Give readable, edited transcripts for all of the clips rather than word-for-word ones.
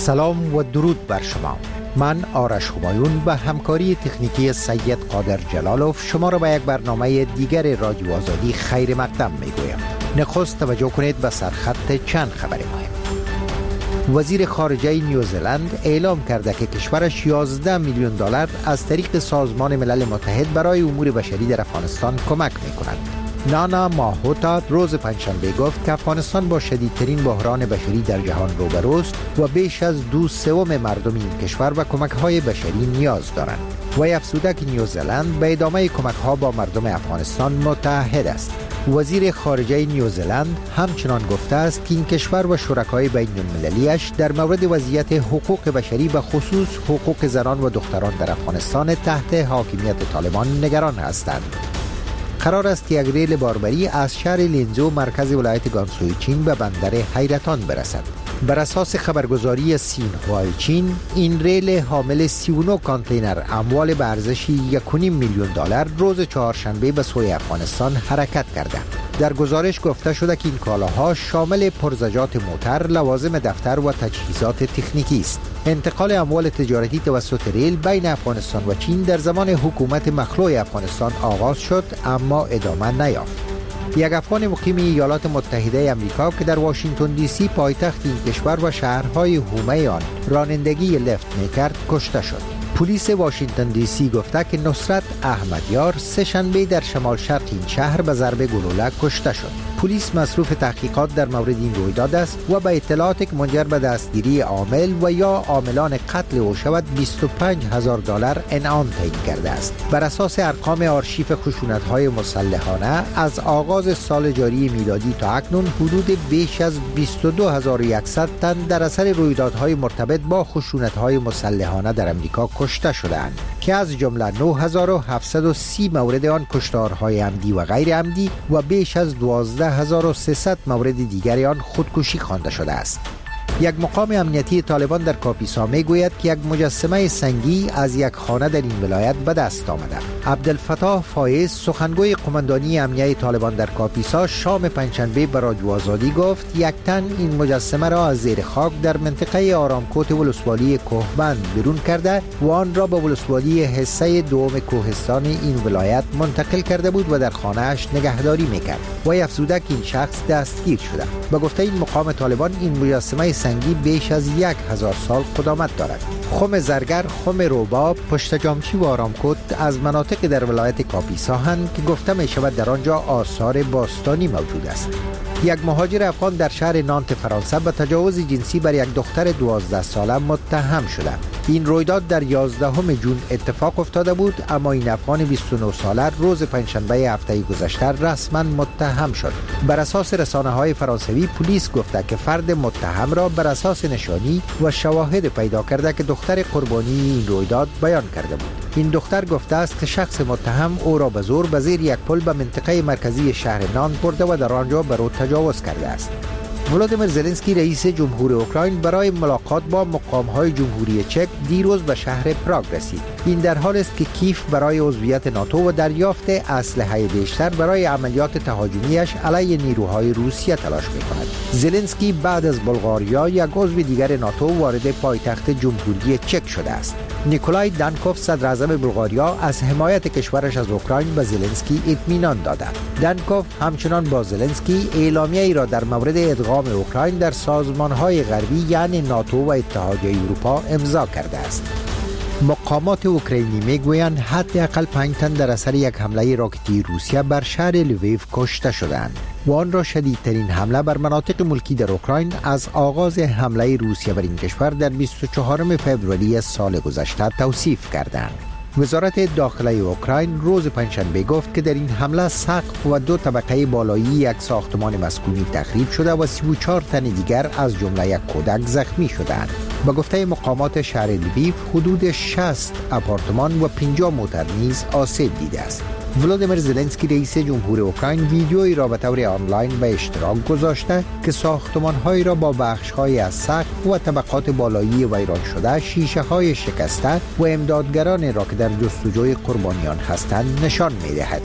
سلام و درود بر شما. من آرش همایون به همکاری تکنیکی سید قادر جلالوف شما را به یک برنامه دیگر رادیو آزادی خیر مقدم میگویم. نخست توجه کنید به سرخط چند خبر مهم. وزیر خارجه نیوزلند اعلام کرده که کشورش 11 میلیون دلار از طریق سازمان ملل متحد برای امور بشری در افغانستان کمک می‌کند. نانا ماهوتا روز پنجشنبه گفت که افغانستان با شدیدترین بحران بشری در جهان روبروست و بیش از 2/3 مردم این کشور به کمک‌های بشری نیاز دارند. و افزوده که نیوزلند به ادامه کمک‌ها با مردم افغانستان متعهد است. وزیر خارجه نیوزلند همچنان گفته است که این کشور و شرکای بین‌المللی‌اش در مورد وضعیت حقوق بشری به خصوص حقوق زنان و دختران در افغانستان تحت حاکمیت طالبان نگران هستند. قرار است که یک ریل باربری از شهر لینزو مرکز ولایت گانسوی چین به بندر حیرتان برسد. بر اساس خبرگزاری سینهوای چین، این ریل حامل 39 کانتینر اموال به ارزش 1.5 میلیون دلار روز چهارشنبه به سوی افغانستان حرکت کرده. در گزارش گفته شده که این کالاها شامل پرزجات موتر، لوازم دفتر و تجهیزات تکنیکی است. انتقال اموال تجارتی توسط ریل بین افغانستان و چین در زمان حکومت مخلوع افغانستان آغاز شد اما ادامه نیافت. یک افغان مقیم ایالات متحده آمریکا که در واشنگتن دی سی پایتخت این کشور و شهرهای حومه آن رانندگی لفت می‌کرد کشته شد. پلیس واشنگتن دی سی گفته که نصرت احمدیار سه شنبه در شمال شرق این شهر به ضرب گلوله کشته شد. پلیس مصروف تحقیقات در مورد این رویداد است و به اطلاعاتی که منجر به دستگیری عامل و یا عاملان قتل او شود 25,000 دلار انعام تعیین کرده است. بر اساس ارقام آرشیو خشونت‌های مسلحانه از آغاز سال جاری میلادی تا اکنون حدود بیش از 22,100 تن در اثر رویدادهای مرتبط با خشونت‌های مسلحانه در امریکا کشته شدند که از جمله 9,730 مورد آن کشتارهای عمدی و غیر عمدی و بیش از 12,300 مورد دیگری آن خودکشی خوانده شده است. یک مقام امنیتی طالبان در کاپیسا میگوید که یک مجسمه سنگی از یک خانه در این ولایت به دست آمده. عبدالفتاح فایز سخنگوی قماندانی امنیه طالبان در کاپیسا شام پنجشنبه به رادیو آزادی گفت یک تن این مجسمه را از زیر خاک در منطقه آرامکوت ولسوالی کوهبند بیرون کرده و آن را به ولسوالی حصه دوم کوهستان این ولایت منتقل کرده بود و در خانه‌اش نگهداری میکرد. و افزوده که این شخص دستگیر شده. به گفته این مقام طالبان این مجسمه سنگی بیش از 1000 سال قدامت دارد. خم زرگر، خم روباب، پشت جامچی و آرامکوت از مناطق در ولایت کاپیسا هستند که گفته می شود در آنجا آثار باستانی موجود است. یک مهاجر افغان در شهر نانت فرانسه به تجاوز جنسی بر یک دختر 12 ساله متهم شده. این رویداد در 11 جون اتفاق افتاده بود، اما این افغان 29 ساله روز پنجشنبه هفته گذشته رسما متهم شد. بر اساس رسانه‌های فرانسوی پلیس گفته که فرد متهم را بر اساس نشانی و شواهد پیدا کرده که دختر قربانی این رویداد بیان کرده بود. این دختر گفته است که شخص متهم او را به زور به زیر یک پل به منطقه مرکزی شهر نانت برده و در آنجا بر او تجاوز کرده است. ولادیمیر زلنسکی رئیس جمهور اوکراین برای ملاقات با مقام‌های جمهوری چک دیروز به شهر پراگ رسید. این در حالی است که کیف برای عضویت ناتو و دریافت اسلحه بیشتر برای عملیات تهاجمیش علیه نیروهای روسیه تلاش می‌کند. زلنسکی بعد از بلغاریا یک عضو دیگر ناتو وارد پایتخت جمهوری چک شده است. نیکولای دانکوف صدر اعظم بلغاریا از حمایت کشورش از اوکراین به زلنسکی اطمینان داده. دانکوف همچنان با زلنسکی اعلامیه ای را در مورد ادغام اوکراین در سازمان‌های غربی یعنی ناتو و اتحادیه اروپا امضا کرده است. مقامات اوکراینی میگویند حداقل 5 تن در اثر یک حمله راکتی روسیه بر شهر لویو کشته شدند و آن را شدیدترین حمله بر مناطق ملکی در اوکراین از آغاز حمله روسیه بر این کشور در 24 فوریه سال گذشته توصیف کردند. وزارت داخله اوکراین روز پنجشنبه گفت که در این حمله سقف و 2 طبقه بالایی یک ساختمان مسکونی تخریب شده و 34 تن دیگر از جمله یک کودک زخمی شدند. به گفته مقامات شهر لویو حدود 60 آپارتمان و 50 موتر نیز آسیب دیده است. ولادیمیر زلنسکی رئیس جمهور اوکراین ویدیویی را به طور آنلاین به اشتراک گذاشته که ساختمان‌هایی را با بخش‌های از سقف و طبقات بالایی ویران شده، شیشه‌های شکسته و امدادگران را که در جستجوی قربانیان هستند نشان می‌دهد.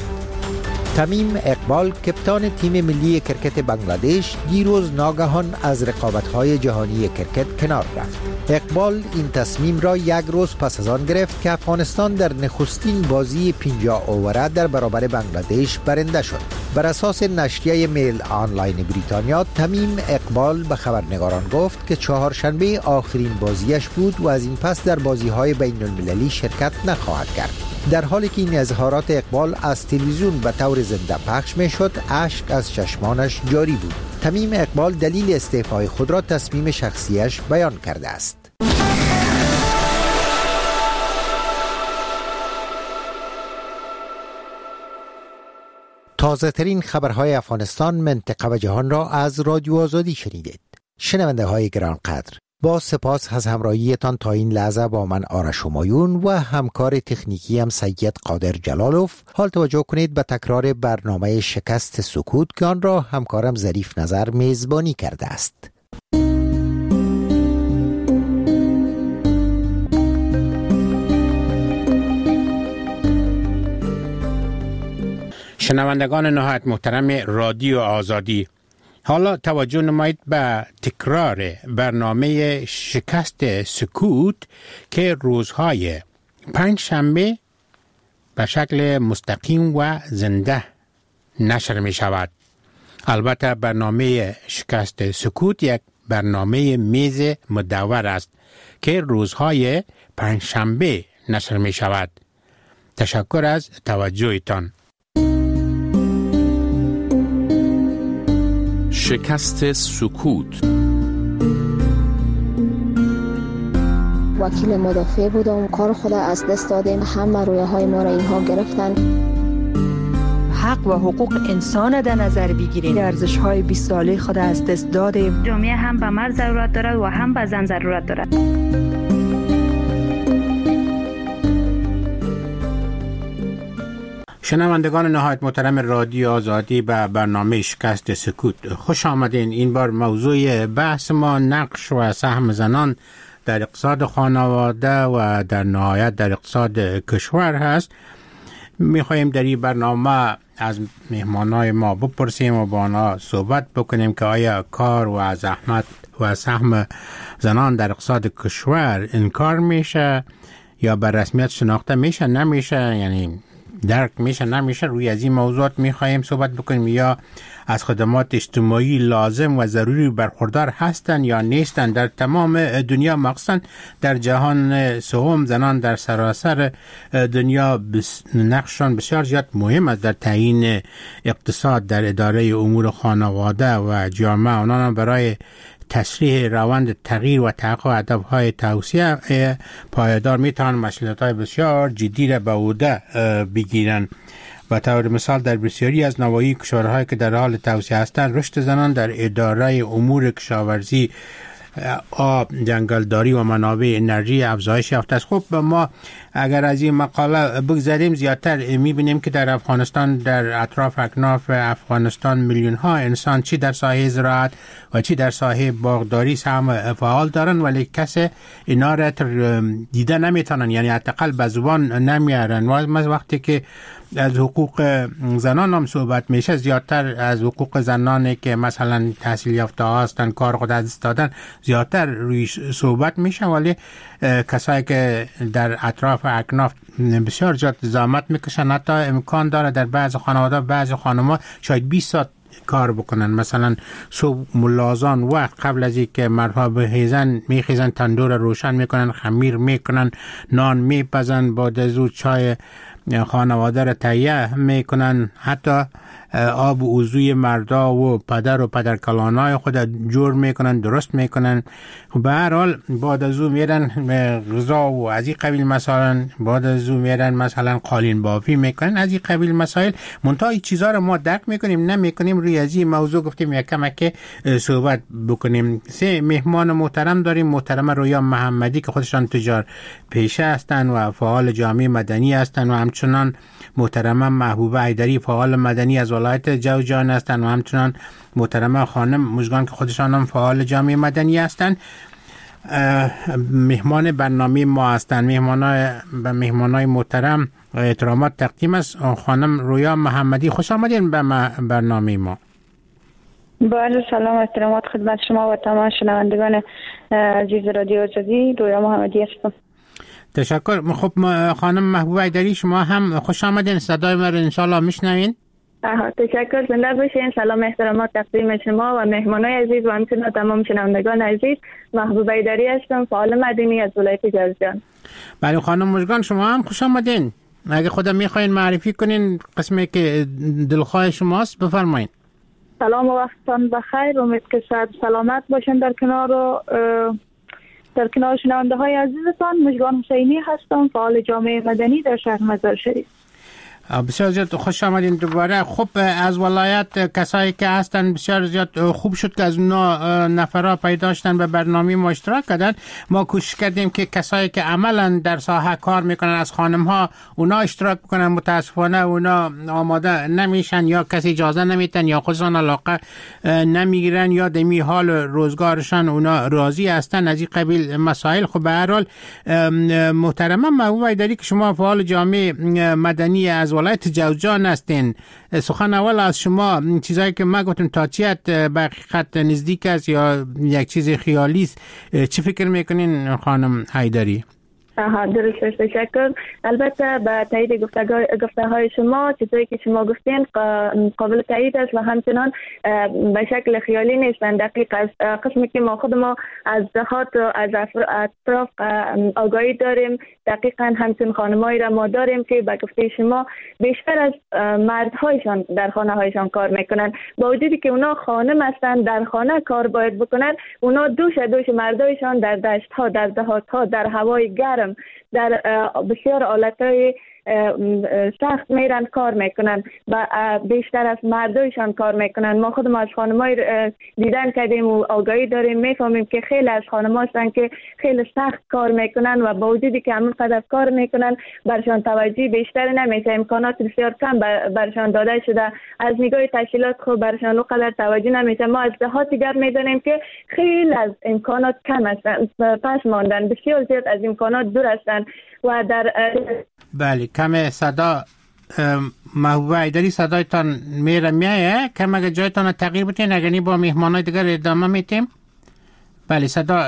تمیم اقبال کپتان تیم ملی کرکت بنگلادش دیروز ناگهان از رقابت‌های جهانی کرکت کنار رفت. اقبال این تصمیم را یک روز پس از آن گرفت که افغانستان در نخستین بازی 50 اووره در برابر بنگلادش برنده شد. بر اساس نشریه میل آنلاین بریتانیا، تمیم اقبال به خبرنگاران گفت که چهارشنبه آخرین بازیش بود و از این پس در بازی‌های بین‌المللی شرکت نخواهد کرد. در حالی که این اظهارات اقبال از تلویزیون به طور زنده پخش می‌شد، اشک از چشمانش جاری بود. تمیم اقبال دلیل استعفای خود را تصمیم شخصیش بیان کرده است. تازه ترین خبرهای افغانستان، منطقه و جهان را از رادیو آزادی شنیدید. شنونده های گرانقدر، با سپاس از همراهیتان تا این لحظه با من آرش همایون و همکار تکنیکی هم سید قادر جلالوف. حال توجه کنید به تکرار برنامه شکست سکوت که آن را همکارم ظریف نظر میزبانی کرده است. شنوندگان نهایت محترم رادیو آزادی، حالا توجه نمایید به تکرار برنامه شکست سکوت که روزهای پنجشنبه به شکل مستقیم و زنده نشر می شود. البته برنامه شکست سکوت یک برنامه میز مدور است که روزهای پنجشنبه نشر می شود. تشکر از توجهتان. شکست سکوت. وکیل مدافع بودم، کار خود از دست دادیم، همه رویاهای ما را اینها گرفتن. حق و حقوق انسان در نظر بگیریم، ارزش‌های 20 ساله خود از دست دادیم. جامعه هم به مرد ضرورت دارد و هم به زن ضرورت دارد. شنوندگان نهایت محترم رادیو آزادی به برنامه شکست سکوت خوش آمدین. این بار موضوع بحث ما نقش و سهم زنان در اقتصاد خانواده و در نهایت در اقتصاد کشور هست. میخواییم در این برنامه از مهمانای ما بپرسیم و با آنها صحبت بکنیم که آیا کار و زحمت و سهم زنان در اقتصاد کشور انکار میشه یا به رسمیت شناخته میشه نمیشه، یعنی درک میشه نمیشه. روی از این موضوعات میخواییم صحبت بکنیم. یا از خدمات اجتماعی لازم و ضروری برخوردار هستند یا نیستند. در تمام دنیا، مخصوصا در جهان سوم، زنان در سراسر دنیا نقششان بسیار زیاد مهم است در تعیین اقتصاد، در اداره امور خانواده و جامعه. آنان برای تسریع روند تغییر و تحقق هدف‌های توسعه پایدار میتوانند مسئولیت‌های بسیار جدی را به عهده بگیرند. و طور مثال در بسیاری از نواحی کشورهایی که در حال توسعه هستند، رشد زنان در اداره امور کشاورزی، آب، جنگلداری و منابع انرژی افزایش یافته است. خب ما اگر از این مقاله بگذریم، زیادتر میبینیم که در افغانستان، در اطراف اکناف افغانستان، میلیون ها انسان چی در ساحه زراعت و چی در ساحه باغداری سهم فعال دارن، ولی کسی اینا را دیده نمیتونن، یعنی حداقل به زبان نمیارن. و وقتی که از حقوق زنان هم صحبت میشه، زیادتر از حقوق زنانی که مثلا تحصیل یافته هستن، کار خود از دست دادن، زیادتر روی صحبت میشه، ولی کسایی که در اطراف اکناف بسیار زیاد زحمت میکشن، حتی امکان داره در بعض خانواده، بعض خانم‌ها شاید 20 ساعت کار بکنن. مثلا صبح ملازان وقت قبل از اینکه مردها بخیزن میخیزن، تندور روشن میکنن، خمیر میکنن، نان میپزن، بعد از اون چای خانواده را تهیه میکنن، حتی آب و وضوی مردا و پدر و پدرکلانای خود جور میکنن، درست میکنن. به هر حال بعد از او میرن غذا و از این قبیل مسائل، بعد از او میرن مثلا قالین بافی میکنن، از این قبیل مسائل. منتها این چیزا رو ما درک میکنیم نمیکنیم. روی از این موضوع گفتیم یک کمک صحبت بکنیم. 3 مهمان محترم داریم. محترم رویا محمدی که خودشان تجار پیشه هستند و فعال جامعه مدنی هستند، و همچنان محترمه محبوبه حیدری فعال مدنی از ولایت جوزجان هستند، و همچنان محترمه خانم مژگان که خودشان هم فعال جامعه مدنی هستند. مهمان برنامه ما هستند. مهمانای محترم احترامات تقدیم است. خانم رویا محمدی، خوش آمدین به برنامه ما. بله، سلام و احترامات خدمت شما و تمام شنوندگان عزیز رادیو آزادی. رویا محمدی هستم. تشکر. خب خانم محبوبه ایدری، شما هم خوش آمدین. صدای ما رو انشالله میشنوین. تشکر، زنده باشین. سلام احترامات تقدیم شما و مهمانای عزیز و همچنین تمام شنوندگان عزیز. محبوبه ایدری هستم، فعال مدنی از ولایت جوزجان. بله خانم مژگان، شما هم خوش آمدین. اگه خودم میخواین معرفی کنین قسمی که دلخواه شماست بفرمایین. سلام و وقتتان بخیر. امید که صحت سلامت باشین در کنار شنونده های عزیزتان. مژگان حسینی هستم، فعال جامعه مدنی در شهر مزار شریف. بسیار زیاد خوش آمدین دوباره. خب از ولایت کسایی که هستن بسیار زیاد خوب شد که از اونا نفرها پیدا شدن به برنامه ما اشتراک کردن. ما کوشش کردیم که کسایی که عملا در ساحه کار میکنن از خانم ها اونا اشتراک بکنن. متاسفانه اونا آماده نمیشن، یا کسی اجازه نمیتن، یا خودشان علاقه نمیگیرن، یا دمی حال روزگارشان اونا راضی هستن از این قبیل مسائل. خب به هر حال محترمه محبوبه ایدری که شما فعال جامعه مدنی از ولایت جوزجان هستین، سخن اول از شما چیزایی که ما گفتم تا چیت به حقیقت نزدیک است یا یک چیز خیالی است، چی فکر میکنین خانم ایدری؟ درست، تشکر. البته به تایید گفته های شما، چیزایی که شما گفتین قابل تایید است و همچنان به شکل خیالی نیستن. دقیق است. قسمی که ما خود ما از دهات و از اطراف آگاهی داریم، دقیقا همچون خانمایی را ما داریم که به گفته شما بیشتر از مردهایشان در خانه هایشان کار میکنن. با وجودی که اونا خانم هستن، در خانه کار باید بکنن، اونا دوش مردایشان در دشت ها، در دهات ها، در هوای گرم، در بسیار حالتهای سخت میرن کار میکنن و بیشتر از مردایشان کار میکنن. ما خودم از خانمای دیدن کردیم و آگاهی داریم، میفهمیم که خیلی از خانم هستن که خیلی سخت کار میکنن و با وجودی که همونقدر کار میکنن برشان توجه بیشتر نمیشه، امکانات بسیار کم برشان داده شده، از نگاه تشکیلات خوب برشان اونقدر توجه نمیشه. ما از دهات دیگر میدونیم که خیلی از امکانات کم هستن، پس ماندن، بسیار زیاد از امکانات دور هستن و در بله کم صدا محبوبه ایدری صدایتان میایه کم اگه جایتان تغییر بتین اگر نی با مهمانای دیگر ادامه میتیم. بله صدا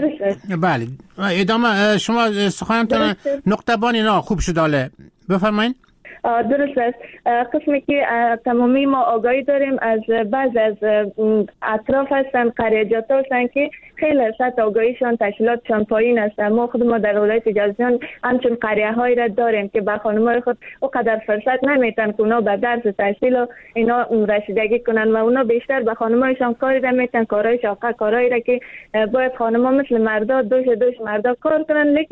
بله ادامه شما سخنتان نقطه بانی نه خوب شد. حاله بفرمایید. درست است. قسمی که تمامی ما آگاهی داریم از بعض از اطراف هستن، قریجات هستن که خیلی سطح آگاهیشان تشکیلاتشان پایین است. ما خود ما در ولایت جوزجان همچون قریه هایی را داریم که با خانمای خود اونقدر فرصت نمیتن که اونا به درس تحصیل و اینا رسیدگی کنن و اونا بیشتر به خانمایشان کاری نمیتن، کارهای شاقه، کارهایی را که باید خانما مثل مردا دوش مردا کار کنن، لیکن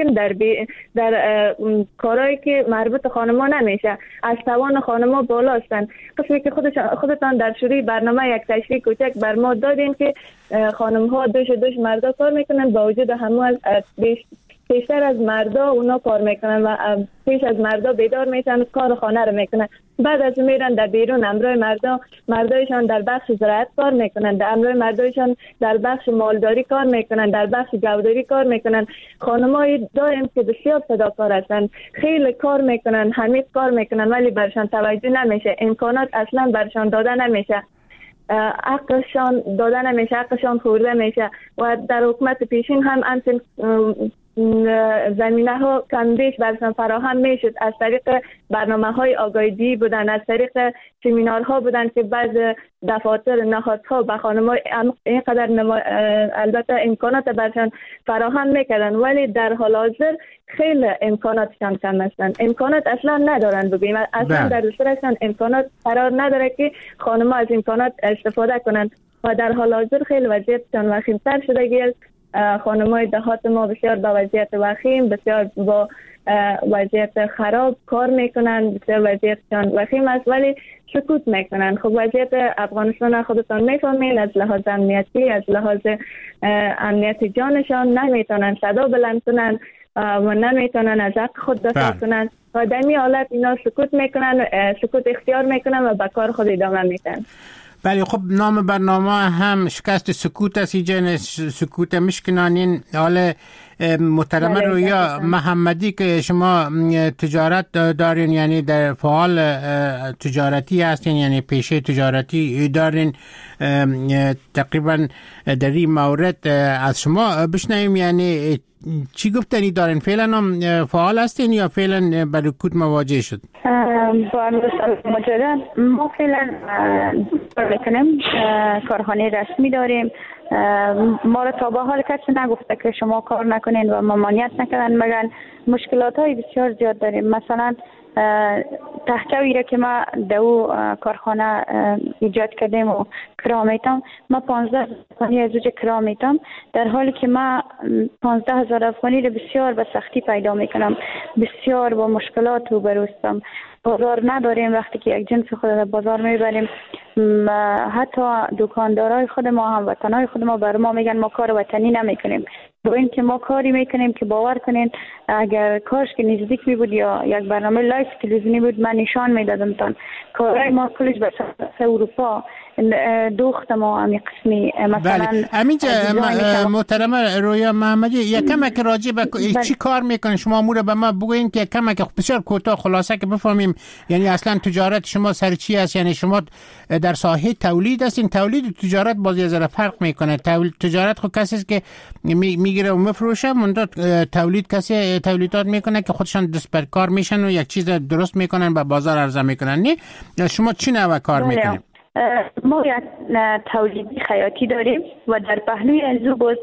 در کارهایی که مربوط خانما نمیشه، از توان خانما بالا هستن. قسمی که خودتان در شروع برنامه یک تشریح کوچک بر ما دادین که خانم ها دوش مردا کار میکنن، با وجود همه بیشتر از مردا اونا کار میکنن و پیش از مردا بیدار میشن، کار خانه رو میکنن. بعد از میرن در بیرون، امروی مردایشان در بخش زراعت کار میکنن، در امروی مردایشان در بخش مالداری کار میکنن، در بخش گوداری کار میکنن. خانمایی داریم که بسیار فداکار هستن، خیلی کار میکنن، حمیق کار میکنن، ولی برشان توجه نمیشه، امکانات اصلا برشان داده نمیشه، حقشان داده نمیشه، حقشان خورده میشه و در حکومت پیشین هم همچنین زمینه ها کم بیش برشان فراهم میشد. از طریق برنامه های آگاهی بودن، از طریق سمینارها بودن که بعض دفاتر نهادها به خانم‌ها اینقدر البته امکانات برشان فراهم میکردن، ولی در حال حاضر خیلی امکاناتشان کم هستند. امکانات اصلا ندارن، بگیم اصلا در دسترسشان امکانات قرار نداره که خانم‌ها از امکانات استفاده کنند و در حال حاضر خیلی وضعیتشان وخیم‌تر شده است. خانم‌های دهات ما بسیار با وضعیت وخیم، بسیار با وضعیت خراب کار میکنن، بسیار وضعیتشان وخیم است ولی سکوت میکنن. خب وضعیت افغانستان خودتان میفهمین، از لحاظ امنیتی، از لحاظ امنیت جانشان نمیتونن صدا بلند کنن و نمیتونن از حق خود دفاع کنن و در این حالت اینا سکوت میکنن، سکوت اختیار میکنن و به کار خود ادامه میدن. بله خب نام برنامه هم شکست سکوت است، اینجا سکوت مشکنانین. حالا محترمه رویا محمدی که شما تجارت دارین، یعنی در فعال تجارتی هستین، یعنی پیشه تجارتی دارین، تقریبا در این مورد از شما بشنویم، یعنی چی گفتنی دارین؟ فعلا هم فعال هستین یا فعلا با رکود مواجه شد؟ با مجرد ما فعلا میکنیم، کارخانه رسمی داریم. ما را تا به حال کسی نگفته که شما کار نکنین و ممانعت نکنن، مگر مشکلات های بسیار زیاد داریم. مثلا تحکوی را که ما دو کارخانه ایجاد کردیم و کرا میتم، ما 15 افغانی از اوج کرا میتم، در حالی که ما 15,000 افغانی را بسیار به سختی پیدا میکنم، بسیار با مشکلات روبروستم. بازار نداریم، وقتی که یک جنس خود را بازار میبریم، حتی دکاندارای خود ما، هموطنای خود ما بر ما میگن ما کار وطنی نمیکنیم، با این که ما کاری میکنیم که باور کنین اگر کارش که نزدیک می بود یا یک برنامه لایف تلویزیونی بود من نشان میدادم تان کارهای ما کلش به اروپا دوخت ما همی قسمی. مثلا همینجا محترمه رویا محمدی یک کمک راجع به چی کار میکنین شما؟ امور به ما بگوین که کمک بسیار کوتاه خلاصه که بفهمیم، یعنی اصلا تجارت شما سر چی است؟ یعنی شما در ساحه تولید هستین؟ تولید و تجارت باز یه ذره فرق میکنه. تجارت خود کسی است که میگیره و میفروشه، منتها تولید کسی تولیدات میکنه که خودشان دست بر کار میشن و یک چیز درست میکنن به بازار عرضه میکنن. نه شما چی نوع کار میکنین؟ ما یک تولیدی خیاطی داریم و در پهلوی ازو باز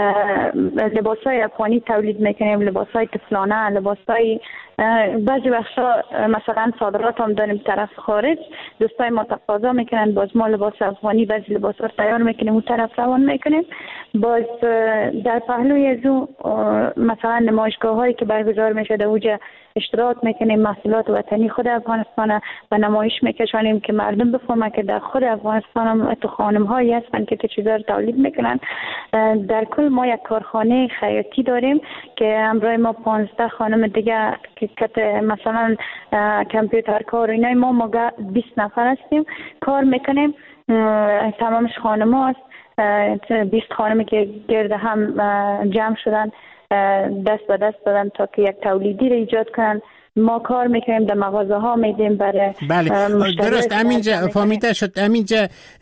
لباسای افغانی تولید میکنیم، لباسای طفلانه، لباسای بعضی وقتا مثلا صادرات هم داریم طرف خارج، دوستای ما تقاضا میکنن باز ما لباس افغانی بعضی لباسا تیار میکنیم اون طرف روان میکنیم. باز در پهلوی ازو مثلا نمایشگاه هایی که برگزار میشه در اوجه اشتراک میکنیم، محصولات وطنی خود افغانستان و نمایش میکشانیم که مردم بفهمن که در خود افغانستان هم تو خانم هایی هستن که چیزا رو تولید میکنن. در کل ما یک کارخانه خیاطی داریم که همراه ما 15 خانم دیگه که مثلا کامپیوتر کار و اینای ما 20 نفر هستیم کار میکنیم. تمامش خانم هاست، 20 خانمی که گرد هم جمع شدن دست به دست دادن تا که یک تولیدی رو ایجاد کنن. ما کار میکنیم، در مغازه ها میدیم برای بله درست. همینجا فهمیده شد. همینجا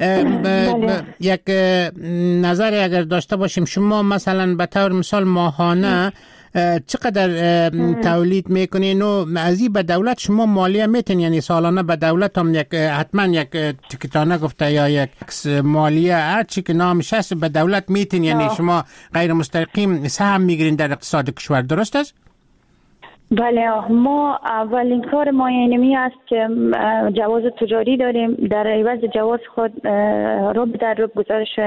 یک نظری اگر داشته باشیم، شما مثلا به طور مثال ماهانه چقدر تولید میکنین و از این به دولت شما مالیه میتین؟ یعنی سالانه به دولت هم یک حتما یک تکتانه گفته یا یک مالیه هر چی که نامش هست به دولت میتین، یعنی شما غیر مستقیم سهم میگیرین در اقتصاد کشور، درست است؟ بله، ما اولین کار ما اینمی است که جواز تجاری داریم. در عوض جواز خود رب در رب گزارش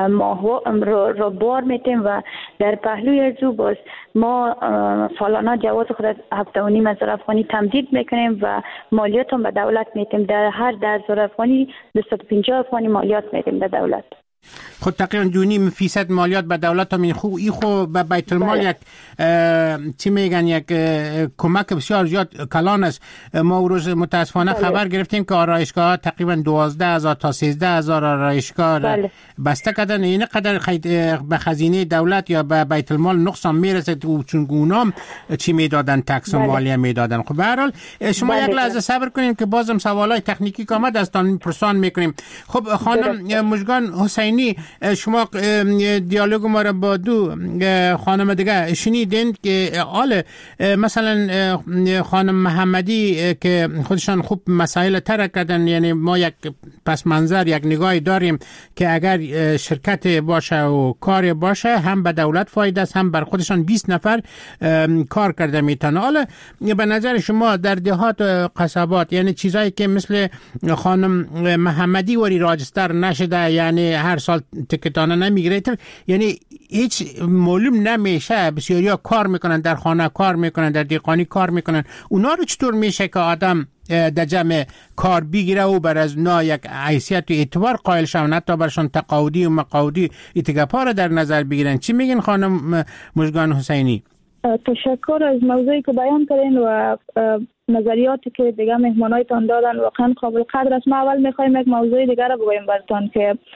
رو بار میتیم و در پهلوی ازو باز ما سالانه جواز خود 7,500 افغانی تمدید میکنیم و مالیات هم به دولت میتیم. در هر 10,000 افغانی 250 افغانی مالیات میتیم به دولت. خود تقریبا 2.5% مالیات به دولت هم این خو به بیت المال یک چی میگن یک کمک بسیار زیاد کلان است. ما روز متاسفانه خبر گرفتیم که آرایشگاه تقریبا 12,000 تا 13,000 آرایشگاه بسته کردن. این قدر به خزینه دولت یا به بیت المال نقصان میرسه چون اونام چی میدادن، تکس و مالیه میدادن. خب به هر حال شما یک لحظه صبر کنین که بازم سوالای تکنیکی که آمد دستان پرسان میکنیم. خب خانم مژگان حسینی، شما دیالوگ ما را با دو خانم دیگه شنیدین که مثلا خانم محمدی که خودشان خوب مسائل طرح کردن، یعنی ما یک پس منظر یک نگاهی داریم که اگر شرکت باشه و کار باشه هم به دولت فایده است هم بر خودشان 20 نفر کار کرده میتونه. حالا به نظر شما در دهات قصبات یعنی چیزایی که مثل خانم محمدی وری راجستر نشده، یعنی هر سال تکتانه نمیگیره، یعنی هیچ معلوم نمیشه، بسیاریا کار میکنن، در خانه کار میکنن، در دیقانی کار میکنن، اونا رو چطور میشه که آدم در جمع کار بگیره و بر از اونا یک حیثیت و اعتبار قائل شون، حتی برشان تقاعدی و مقاعدی اتگاپا رو در نظر بگیرن؟ چی میگین خانم مژگان حسینی؟ تشکر از موضوعی که بیان کردین و نظریاتی که دیگه مهمانایتان دادن واقعا قابل قدر است. ما اول میخوایم یک موضوع دیگر رو بگویم براتون که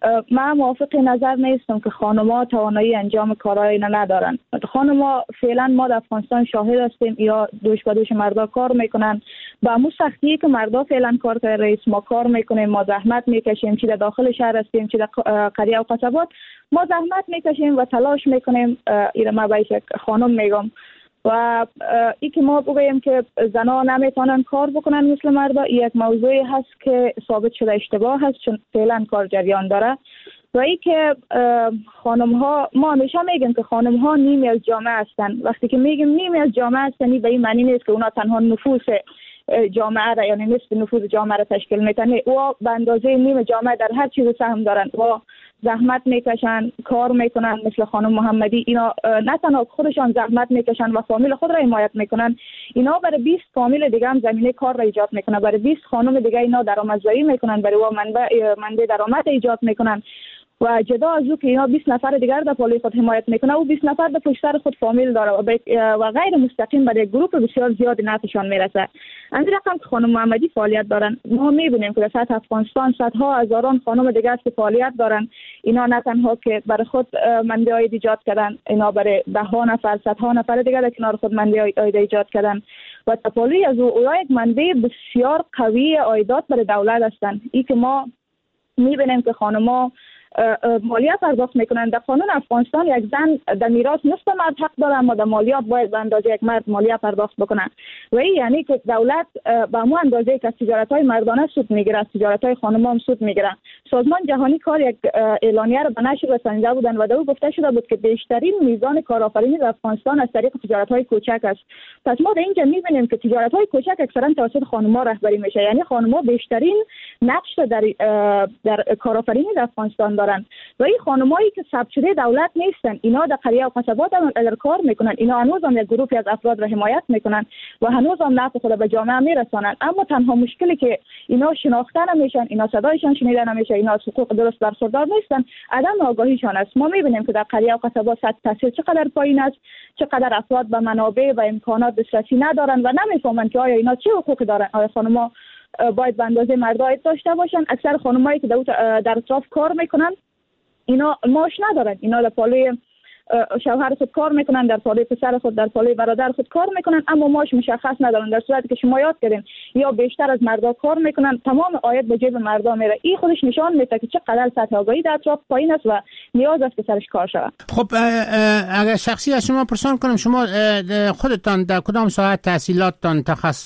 من موافق نظر نیستم که خانم‌ها توانایی انجام کارهای اینا ندارن. خانم‌ها فعلا ما در افغانستان شاهد هستیم یا دوش به دوش مردا کار میکنن. با مو سختی که مردا فعلا کار رئیس ما کار میکنیم، ما زحمت میکشیم، چی در داخل شهر هستیم چی در قریه و قصبات ما زحمت میکشیم و تلاش میکنیم. اینا ما باید خانم میگم و ای که ما بگوییم که زنان نمیتونن کار بکنن مثل مردا، یک موضوعی هست که ثابت شده اشتباه هست چون فعلا کار جریان داره. و ای که خانم ها، ما همیشه میگیم که خانم ها نیمی از جامعه هستن. وقتی که میگیم نیمی از جامعه هستن به این معنی نیست که اونا تنها نفوس جامعه را یعنی نصف نفوذ جامعه را تشکیل میکنن. و به اندازه نیم جامعه در هر چیز سهم دارن و زحمت میکشن، کار میکنن. مثل خانم محمدی اینا نه تنها خودشان زحمت میکشن و فامیل خود را حمایت میکنن، اینا برای 20 فامیل دیگه هم زمینه کار را ایجاد میکنن، برای 20 خانم دیگه اینا درآمدزایی میکنن، برای و منبع درآمد ایجاد میکنن. و جدا از او که اینا 20 نفر دیگر در پالوی خود حمایت میکنه او 20 نفر در پشت سر خود فامیل داره و غیر مستقیم برای گروه بسیار زیاد نفعشان میرسه. از این رقم که خانم محمدی فعالیت دارن، ما میبینیم که در سطح افغانستان صدها هزاران خانم دیگر که فعالیت دارن. اینا نه تنها که برای خود منبع عاید ایجاد کردن، اینا برای ده ها نفر صدها نفر دیگر در کنار خود منبع عاید ایجاد کردن و تپالوی از او یک منبع بسیار قوی عایدات برای دولت هستند. این که ما میبینیم که خانم‌ها مالیات پرداخت میکنن. در قانون افغانستان یک زن در میراث نصف مرد حق داره، اما در مالیات باید به اندازه یک مرد مالیات پرداخت بکنن. و این یعنی که دولت به مو اندازه که تجارت‌های مردانه سود میگیره، از تجارت‌های خانم‌ها هم سود میگیره. سازمان جهانی کار یک اعلامیه را به نشر رسانیده بودن و در او گفته شده بود که بیشترین میزان کارآفرینی در افغانستان از طریق تجارت‌های کوچک است. پس ما در اینجا می‌بینیم که تجارت‌های کوچک اکثرا توسط خانم‌ها رهبری میشه، یعنی خانم‌ها بیشترین نقش در کارآفرینی در افغانستان دارن. و این خانمایی که ثبت شده دولت نیستن، اینا در قریه و قصبات هم اگر کار میکنن، اینا هنوز هم یک گروهی از افراد را حمایت میکنن و هنوز هم نفع خود به جامعه میرسانن. اما تنها مشکلی که اینا شناخته نمیشن، اینا صدایشان شنیده نمیشه، اینا از حقوق درست برخوردار نیستن، عدم آگاهیشان است. ما میبینیم که در قریه و قصبات سطح تحصیل چقدر پایین است، چقدر افراد به منابع و امکانات دسترسی ندارن و نمیفهمن که آیا اینا چه حقوقی دارن. آیا خانم‌ها باید به اندازه مردا داشته باشن؟ اکثر خانمایی که در اطراف کار میکنن اینا معاش ندارن، اینا در پالوی شوهر خود کار میکنن، در پالوی پسر خود، در پالوی برادر خود کار میکنن، اما معاش مشخص ندارن. در صورتی که شما یاد کردین یا بیشتر از مردا کار میکنن، تمام عاید به جیب مردا میره. این خودش نشان میده که چقدر سطح آگاهی در اطراف پایین است و نیاز است که سرش کار شود. خب اگر شخصی از شما پرسان کنم، شما خودتان در کدام ساحه تحصیلاتتان،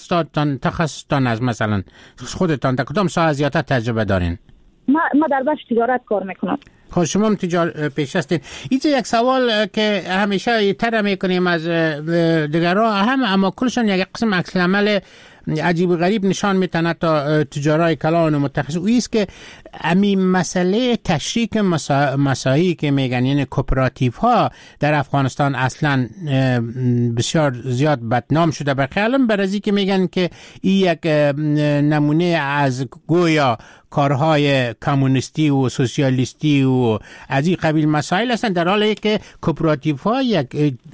تخصصتان از مثلا خودتان در کدام ساحه زیادتر تجربه دارین؟ ما در بخش تجارت کار میکنم. خب شما هم پیش هستین. اینجا یک سوال که همیشه تر میکنیم از دیگرها هم، اما کلشان یک قسم عکس العمل عجیب و غریب نشان میتونه تا تجارای کلان و متخصص. او است که امی مسئله تشریک مساعی که میگن، یعنی کوپراتیو ها در افغانستان اصلا بسیار زیاد بدنام شده. برخلاف برازی که میگن که این یک نمونه از گویا کارهای کمونیستی و سوسیالیستی و از این قبیل مسائل هستند، در حالی که کوپراتیو ها یک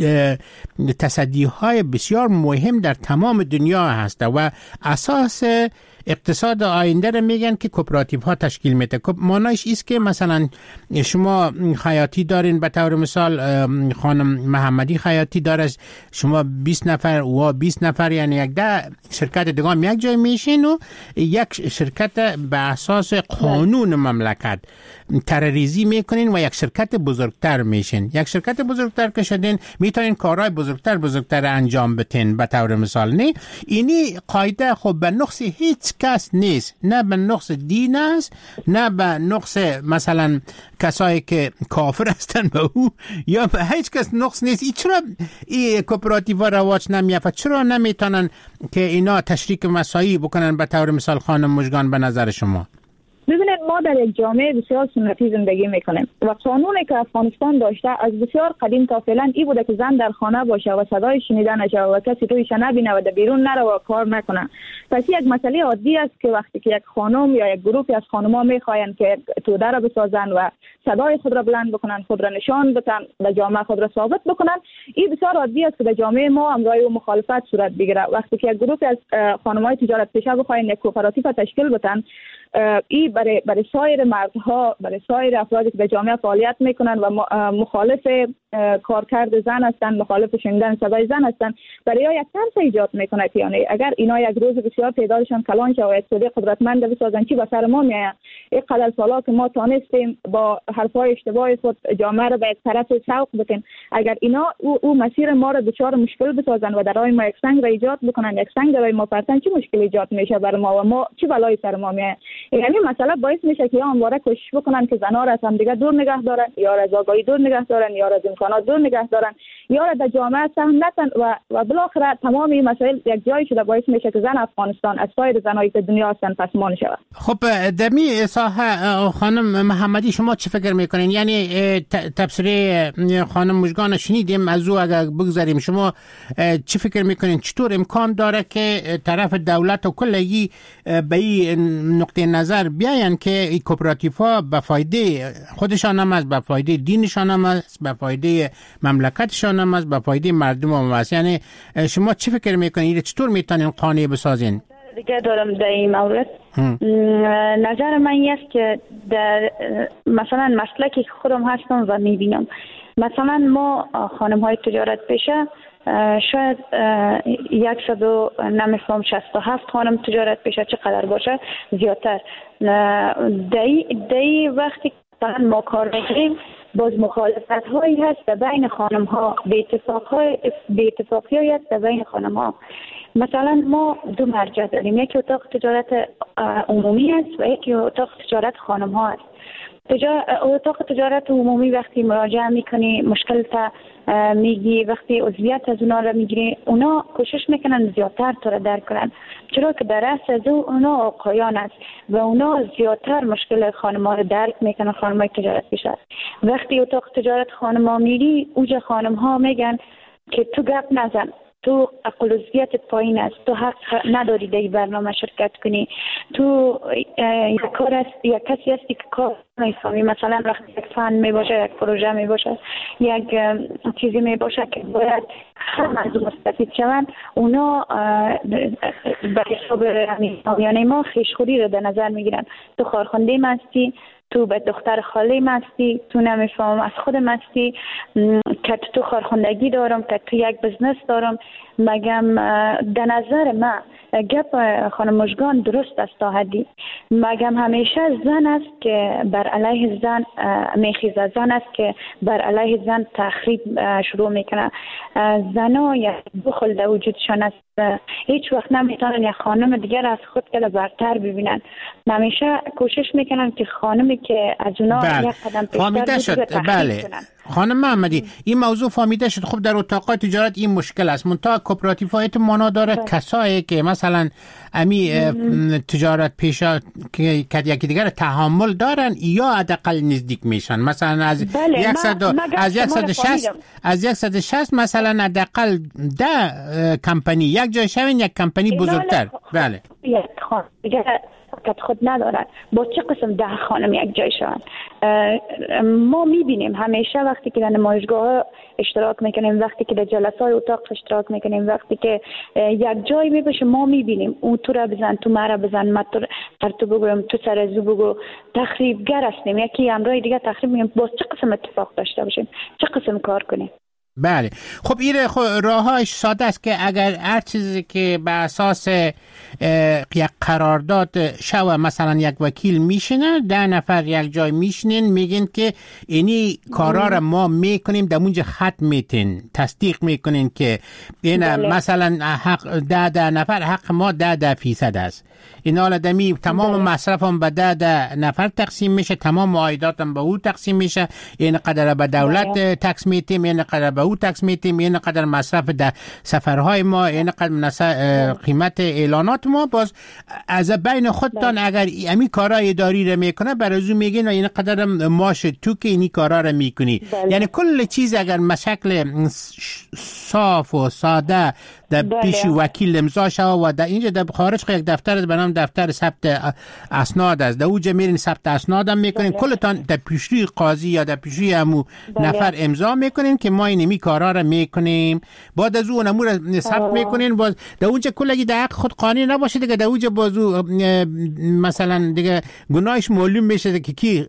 تصدی های بسیار مهم در تمام دنیا هست و اساس اقتصاد آینده رو میگن که کوپراتیو ها تشکیل میده. معنیش است که مثلا شما خیاطی دارین، به طور مثال خانم محمدی خیاطی داره، شما 20 نفر و 20 نفر، یعنی یک ده شرکت دیگه هم یک جای میشین و یک شرکت به اساس قانون مملکت ترریزی میکنین و یک شرکت بزرگتر میشین. یک شرکت بزرگتر که شدین میتونین کارهای بزرگتر انجام بدین. به طور مثال نه اینی قاعده خب به نقص هیچ کس نیست، نه به نقص دین است، نه به نقص مثلا کسایی که کافر هستن به او، یا به هیچ کس نقص نیست. چرا این کوپراتیو رواج نمیافت؟ چرا نمیتونن که اینا تشریک مساعی بکنن به طور مثال خانم مژگان به نظر شما؟ ببینید ما در یک جامعه بسیار سنتی زندگی میکنیم و قانونی که افغانستان داشته از بسیار قدیم تا فعلا این بوده که زن در خانه باشه و صدای شنیده نشه و کسی رویش نبینه و در بیرون نره و کار نکنه. پس یک مسئله عادی است که وقتی که یک خانم یا یک گروهی از خانم‌ها میخواین که توده را بسازن و صدای خود را بلند بکنن، خود را نشان بدن، در جامعه خود را ثابت بکنن، این بسیار عادی است که در جامعه ما هم رای و مخالفت صورت بگیره. وقتی که یک گروهی از خانم‌های تجارت پیشه بخواین یک کوپراتیو تشکیل بدن، این برای سایر مردها، برای سایر افرادی که در جامعه فعالیت میکنن و مخالف کارکرد زن هستند، مخالف شنیدن صدای زن هستند، برای یک ترس ایجاد میکنه که یعنی اگر اینا یک روز بسیار تعدادشان کلان شود و اقتصادی قدرتمند بسازن چی به سر ما میآید؟ اینقدر سالا که ما تانستیم با حرفای اشتباه خود جامعه رو به یک طرف سوق بکنیم، اگر اینا او مسیر ما رو دچار مشکل بسازن و در راه ما یک سنگ را ایجاد بکنن، یک سنگ در راه ما پرتن، چه مشکلی ایجاد میشه بر ما و ما چه بلایی سر ما میآید؟ یعنی مثلا باعث میشه که همواره کوشش بکنن که زنا را از هم دیگه دور نگه دارن، یا از آگاهی دور نگه دارن، یا از امکانات دور نگه دارن، یا در جامعه سهم نتن و بالاخره تمام این مسائل یک جایی شده باعث میشه که زن افغانستان از سایر زنای دنیا هستن پسماند شود. خب دمی ساحه خانم محمدی شما چه فکر میکنین؟ یعنی تبصره خانم مژگان شنیدیم، از او اگر بگذاریم شما چه فکر میکنین؟ چطور امکان داره که طرف دولت و کلگی به این نقطه نظر بیاین که این کوپراتیف‌ها به فایده خودشان هم است، به فایده دینشان هم است، به فایده مملکتشان هم است، به فایده مردم هم است؟ یعنی شما چه فکر میکنین؟ چطور میتونین قانع بسازین؟ دیگه دارم در این مورد نظر من است که در مثلا مسلکی که خودم هستم و میبینم، مثلا ما خانم های تجارت پیشه شاید 167 خانم تجارت پیشه چقدر باشه زیادتر، دایی وقتی مثلا ما کار میکنیم باز مخالفت هایی هست بین خانم ها، به اتفاقی هایی هست بین خانم ها. مثلا ما دو مرجع داریم، یکی اتاق تجارت عمومی است و یکی اتاق تجارت خانم ها است. اتاق تجارت عمومی وقتی مراجعه میکنی مشکل تا میگی، وقتی عضویت از اونا را میگیری، اونا کوشش میکنن زیادتر تو را درک کنن، چرا که در اصل اونا آقایان است و اونا زیادتر مشکل خانم‌ها را درک میکنن، خانم‌های تجارت پیشه. وقتی اتاق تجارت خانم‌ها میری اوجا خانم‌ها میگن که تو گپ نزن، تو عضویتت پایین است، تو حق نداری در این برنامه شرکت کنی، تو یک کسی هستی که کار میفهمی. مثلا وقتی یک فن می باشه، یک پروژه می باشه، یک چیزی می باشه که باید همه از مستفید شوند، اونا به حساب یعنی ما خویشخوری رو در نظر میگیرن. تو کارخونده هستی، تو به دختر خاله مستی، تو نمیفهم از خود مستی که تو کارخوندگی دارم، که تو یک بزنس دارم. مگم در نظر من گپ خانم مژگان درست است تا حدی. مگم همیشه زن است که بر علیه زن میخیزه، زن است که بر علیه زن تخریب شروع میکنه. زنا یک بخل در وجودشان است، هیچ وقت نمیتونن یک خانم دیگر از خود که برتر ببینن. همیشه کوشش میکنن که خانمی که از اونا یک قدم پیشتر شد. بله خانم محمدی این موضوع فهمیده شد. خب در اتاقات تجارت این مشکل است، منتها کوپراتیف‌ها اعتمانا داره کسایی که مثلا امی تجارت پیشه که یکی دیگر تحمل دارن یا حداقل نزدیک میشن. مثلا از 160 مثلا حداقل 10 کمپانی یک جای شوین، یک کمپانی بزرگتر. بله که خود ندارن با چه قسم 10 خانم یک جای شوند. ما میبینیم همیشه وقتی که در نمایشگاه اشتراک میکنیم، وقتی که در جلسات اتاق اشتراک میکنیم، وقتی که یک جای میبشه ما میبینیم اون تو را بزن، تو مرا بزن، من تو بگویم، تو سر زو بگو، تخریبگر هستیم. یکی امرای دیگه تخریب میگیم. باز چه قسم اتفاق داشته باشیم، چه قسم کار کنیم. بله خب این راهش ساده است که اگر هر چیزی که به اساس یک قرارداد شوه، مثلا یک وکیل میشنه، 10 نفر یک جای میشنین میگین که اینی کارا را ما میکنیم، در اونجا خط میتین تصدیق میکنین که این مثلا حق 10 نفر حق ما 10% است. این حال دمی تمام مصرف هم به 10 نفر تقسیم میشه، تمام عایدات هم به او تقسیم میشه، این قدر به دولت تکس میتیم، این قدر به او تکس میتیم، این قدر مصرف در سفرهای ما، این قدر قیمت اعلانات ما. باز از بین خودتان اگر امی کارا اداری را میکنه برازو میگین این قدر ماش تو که اینی کارا را میکنی. یعنی کل چیز اگر مشکل صاف و ساده در پیش وکیل امضا شود و در اینجا در خارج یک دفتر به نام دفتر ثبت اسناد است، در اونجا میرین ثبت اسناد هم میکنین، کلتان در پیشروی قاضی یا در پیشروی همو نفر امضا میکنین که ما اینمی کارا رو میکنیم. بعد از اون امور ثبت میکنین، باز در اونجا کلگی در حق خود قانونی نباشه دیگه، در اونجا بازو مثلا دیگه گناهش معلوم میشه که کی.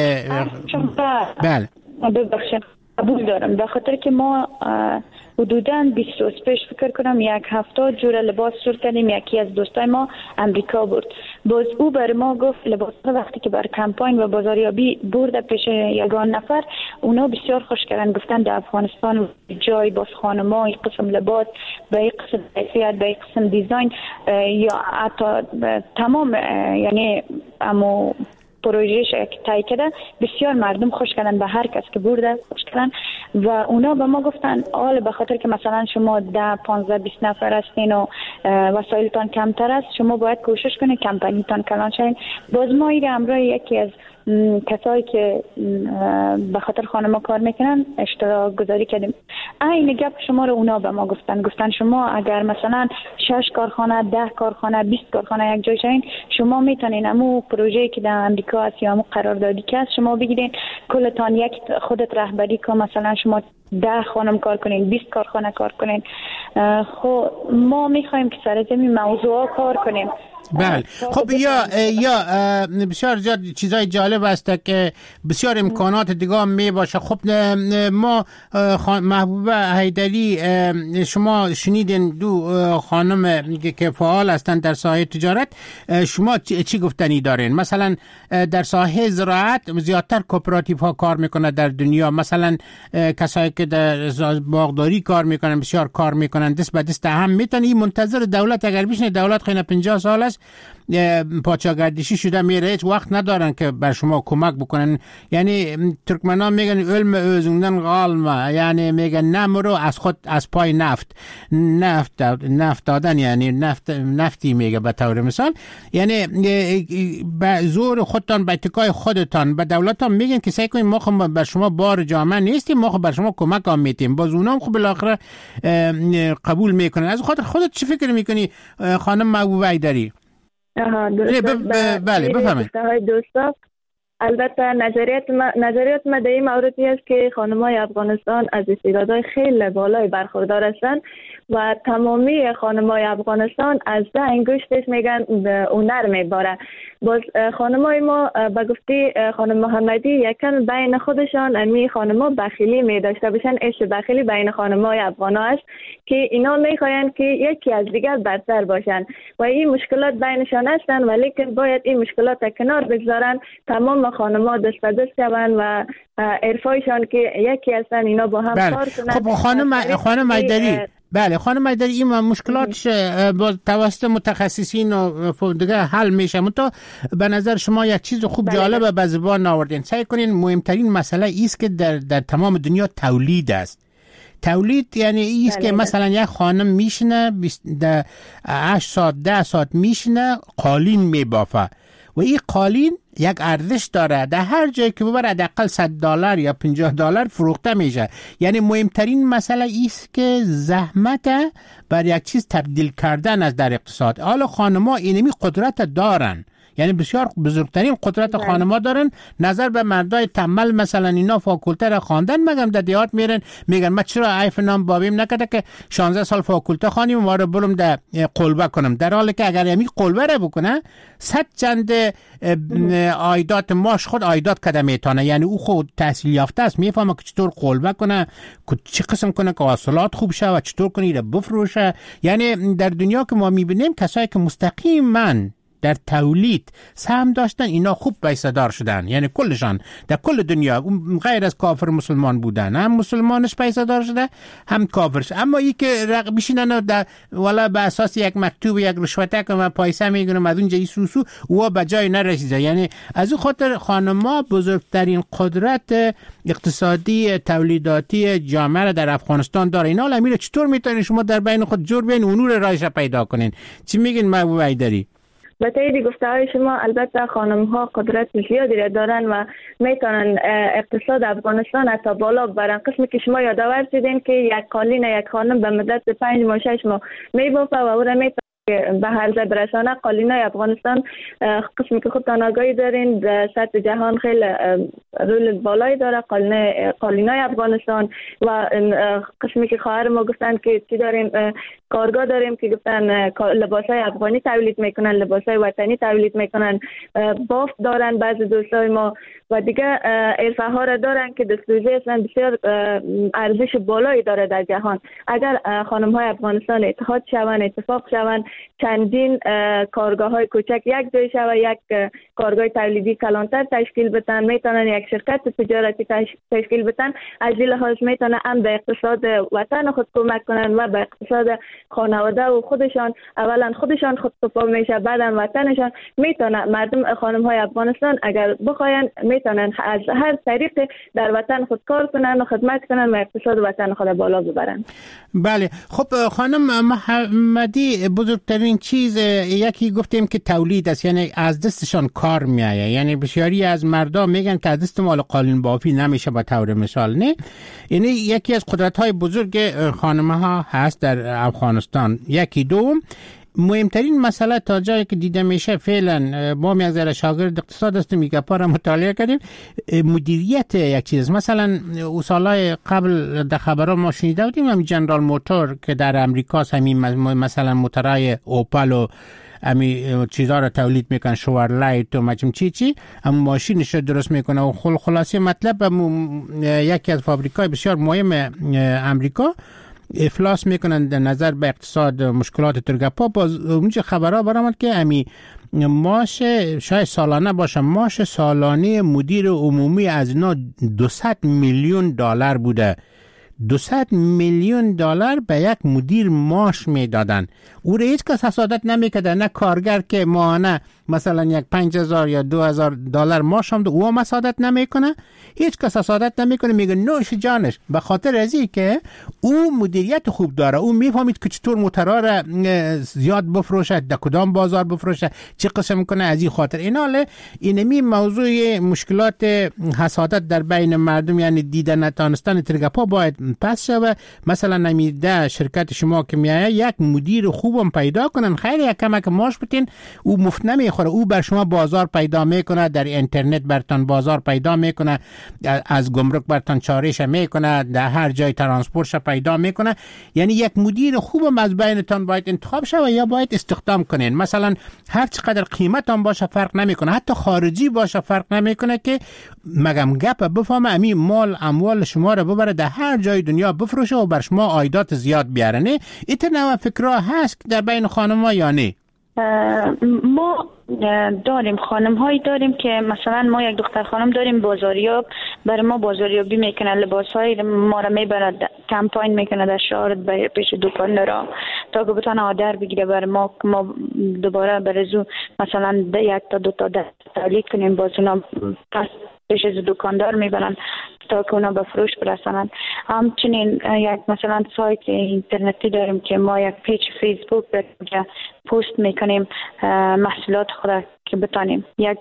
بله ببخشید قبول دارم، به خاطر که ما حدوداً 20 روز پیش فکر کنم 1 هفته جور لباس شروع کردیم. یکی از دوستای ما امریکا بود، باز او بر ما گفت لباس وقتی که بر کمپاین و بازاریابی برده پیش یگان نفر، اونا بسیار خوش کردن، گفتن در افغانستان جای باز خانما این قسم لباس به این قسم حیثیت به این قسم دیزاین یا حتی تمام یعنی امو پروژهش که تایی کرده بسیار مردم خوش کردن، به هر کس که برده خوش کردن و اونا به ما گفتن حالا به خاطر که مثلا شما 10 15 20 نفر هستین و وسایلتان کمتر است، شما باید کوشش کنید کمپانیتان کلان شین. باز ما این همراه یکی از کسایی که به خاطر خانما کار میکنن اشتراک گذاری کردیم. این گپ شما رو اونا به ما گفتن شما اگر مثلا 6 کارخانه 10 کارخانه 20 کارخانه یک جای شین، شما میتونین همو پروژه‌ای که در امریکا هست یا همو قراردادی که هست شما بگیرین کلتان یک خودت رهبری که مثلا شما 10 خانم کار کنین 20 کارخانه کار کنین. خب ما میخوایم که سر زمین موضوعا کار کنیم. بله خب یا بسیار زیاد چیزای جالب است که بسیار امکانات دیگه می باشه. خب ما محبوبه حیدری شما شنیدین دو خانم که فعال هستند در ساحه تجارت، شما چی گفتنی دارین؟ مثلا در ساحه زراعت زیادتر کوپراتیو ها کار میکنه در دنیا، مثلا کسایی که در باغداری کار میکنن بسیار کار میکنن، دست به دست هم میتونن. این منتظر دولت اگر بشینه دولت خیلی 50 سال است پاچاگردشی شده میره، هیچ وقت ندارن که بر شما کمک بکنن. یعنی ترکمنان میگن علم özünden qalma، یعنی میگن نمرو از خود از پای نفت دادن، یعنی نفتی میگه به طور مثال، یعنی به زور خودتان به اتکای خودتان به دولتان میگن که سعی کنید ما خب بر شما بار جامعه نیستیم، ما خب بر شما کمک هم میتیم. باز اونام خب بالاخره قبول میکنن. از خودت چی فکر میکنی خانم محبوبه حیدری؟ بله بفرمایید. دوستا البته نظریات ما در این موردی است که خانم‌های افغانستان از استعدادهای خیلی بالای برخوردار هستند و تمامی خانم‌های افغانستان از 10 انگشتش میگن هنر میباره. باز خانم‌های ما به گفته خانم محمدی یکن بین خودشان امی خانم‌ها بخیلی می داشته باشن، عشق بخیلی بین خانم‌های افغانا است که اینا میخواین که یکی از دیگر برتر باشن و این مشکلات بینشان هستن، ولی که باید این مشکلات کنار بگذارن، تمام خانم‌ها دست به دست شوند و عرفایشان که یکی هستن اینا با هم کار کنن. خب خانم حیدری، بله خانم حیدری این مشکلاتش با توسط متخصصین و دیگه حل میشه. منتها به نظر شما یک چیز خوب جالبه به زبان آوردین. سعی کنین مهمترین مسئله ایست که در تمام دنیا تولید است. تولید یعنی ایست که مثلا یک خانم میشنه 8 ساعت 10 ساعت میشنه قالین میبافه و این قالین یک ارزش داره، در هر جایی که ببره حداقل $100 یا $50 فروخته میشه. یعنی مهمترین مسئله ایست که زحمت بر یک چیز تبدیل کردن از در اقتصاد. حالا خانم‌ها اینمی قدرت دارن، یعنی بسیار بزرگترین قدرت خانم‌ها دارن نظر به مردای تنبل. مثلا اینا فاکولته را خواندن، مگم در دیهات میگن ما چرا عیف نام بابیم نکرده که 16 سال فاکولته خوانیم ما رو برم در قلبه کنم، در حالی که اگر یمی قلبه را بکنه 100 چند عایدات ماش خود عایدات کده میتونه. یعنی او خود تحصیل یافته است، میفهمه که چطور قلبه کنه، چه قسم کنه که حاصلات خوب شه و چطور کنه را بفروشه. یعنی در دنیا که ما میبینیم کسایی که مستقیما در تولید سهم داشتن اینا خوب پیسه‌دار شدن، یعنی کلشان در کل دنیا غیر از کافر مسلمان بودن، هم مسلمانش پیسه‌دار شده هم کافرش. اما ای که میشینن والا به اساس یک مکتوب یک رشوتک و پیسه میگیرن از اونجا سوسو و به جای نرسیده. یعنی از اون خاطر خانم‌ها بزرگترین قدرت اقتصادی تولیداتی جامعه در افغانستان داره. اینا الان چطور میتونین شما در بین خود جور بین اونور رایش پیدا کنین؟ چی میگین محبوبه حیدری؟ به تایید گفته‌های شما البته خانم‌ها قدرت زیادی دارن و میتونن اقتصاد افغانستان حتی بالا ببرن. قسمی که شما یادآور شدین که یک قالین یک خانم به مدت 5 ماه 6 ماه میبافه و او را میتونه به هر جای برسانه. قالینای افغانستان قسمی که خودتان آگاهی دارین در سطح جهان خیلی رول بالایی داره. قالینای افغانستان و قسمی که خواهر ما گفتن که چی داریم، کارگاه داریم که گفتن لباسای افغانی تولید میکنن، لباسای وطنی تولید میکنن، بافت دارن بعض دوستای ما و دیگه عرفه ها را دارن که دستوزی اصلا بسیار ارزش بالایی داره در جهان. اگر خانم های افغانستان اتحاد شوند، اتفاق شوند، چندین کارگاه های کوچک یک جای شوند، یک کارگاه تولیدی کلانتر تشکیل بدن، میتونن یک شرکت تجارتی تشکیل بدن، از این لحاظ میتونن هم به اقتصاد وطن خود کمک کنن و به اقتصاد خانواده و خودشان. اولا خودشان خودکفا میشه، بعدا وطنشان. میتونن مردم خانم های افغانستان اگر بخواین میتونن از هر طریق در وطن خود کار کنن و خدمت کنن و اقتصاد وطن خود بالا ببرن. بله خب خانم محمدی، بزرگترین چیز یکی گفتیم که تولید است، یعنی از دستشان کار میایه. یعنی بسیاری از مردم میگن که از دست مال قالین بافی نمیشه به طور مثال، نه؟ یعنی یکی از قدرت‌های بزرگ خانم‌ها هست در افغانستان. یکی دوم مهمترین مسئله تا جایی که دیده میشه فعلا، ما یک ذره شاگرد اقتصاد هستیم، میگه پارا مطالعه کردیم، مدیریت یک چیز. مثلا سالهای قبل در خبرها ما شنیده بودیم همین جنرال موتور که در امریکا همین مثلا موتورای اوپل و همین چیزها رو تولید میکنن، شوارلایت و مجموع چی هم ماشینش رو درست میکنه و خلاصه مطلب یکی از فابریکای بسیار مهم امریکا افلاس میکنن در نظر به اقتصاد مشکلات ترگپا. باز اونجا خبرها برآمد که امی معاش شاید سالانه باشه، معاش سالانه مدیر عمومی از اینا $200 میلیون بوده. $200 میلیون به یک مدیر معاش میدادن. او را هیچ کس حسادت نمیکرد، نه کارگر که ماهانه مثلا یک $5,000 یا $2,000 معاش هم او هم حسادت نمیکنه، هیچ کس حسادت نمیکنه، میگه نوش جانش. به خاطر ازی که او مدیریت خوب داره، او میفهمید که چطور موتورا را زیاد بفروشه، در کدام بازار بفروشه، چه قسم کنه. از این خاطر اینمی موضوع مشکلات حسادت در بین مردم، یعنی دیدن نتانستن ترگپا باید پس شوه. مثلا نمیده شرکت شما که میایه یک مدیر خوبم پیدا کنن، خیلی یک کمک معاش بتین، او مفت نمیخوره، او بر شما بازار پیدا میکنه، در اینترنت برتان بازار پیدا میکنه، از گمرک برتان چارش میکنه، در هر جای ترانسپورتش پیدا میکنه. یعنی یک مدیر خوبم از بینتان باید انتخاب شوه یا باید استخدام کنین. مثلا هر چقدر قیمت هم باشه فرق نمیکنه، حتی خارجی باشه فرق نمیکنه، که مگم گپ بفهمه امی مال اموال شما رو ببره در هر جای دنیا بفروشه و بر شما عایدات زیاد بیاره. نه ایتنا فکرها هست در بین خانم‌ها یا نه؟ ما داریم خانم هایی داریم که مثلا ما یک دختر خانم داریم بازاریاب، برای ما بازاریابی میکنه، لباس های ما را میبرد کمپاین میکنه در شهر پیش دکان را تا که بتونه آدر بگیره برای ما دوباره برزو مثلا یک تا دو تا تولید کنیم، باز اونا پس پیش از دکاندار میبرن تا که اونا به فروش برسانند. همچنین یک مثلا سایت اینترنتی داریم که ما یک پیج فیسبوک داریم پست میکنیم محصولات خود که بتانیم. یک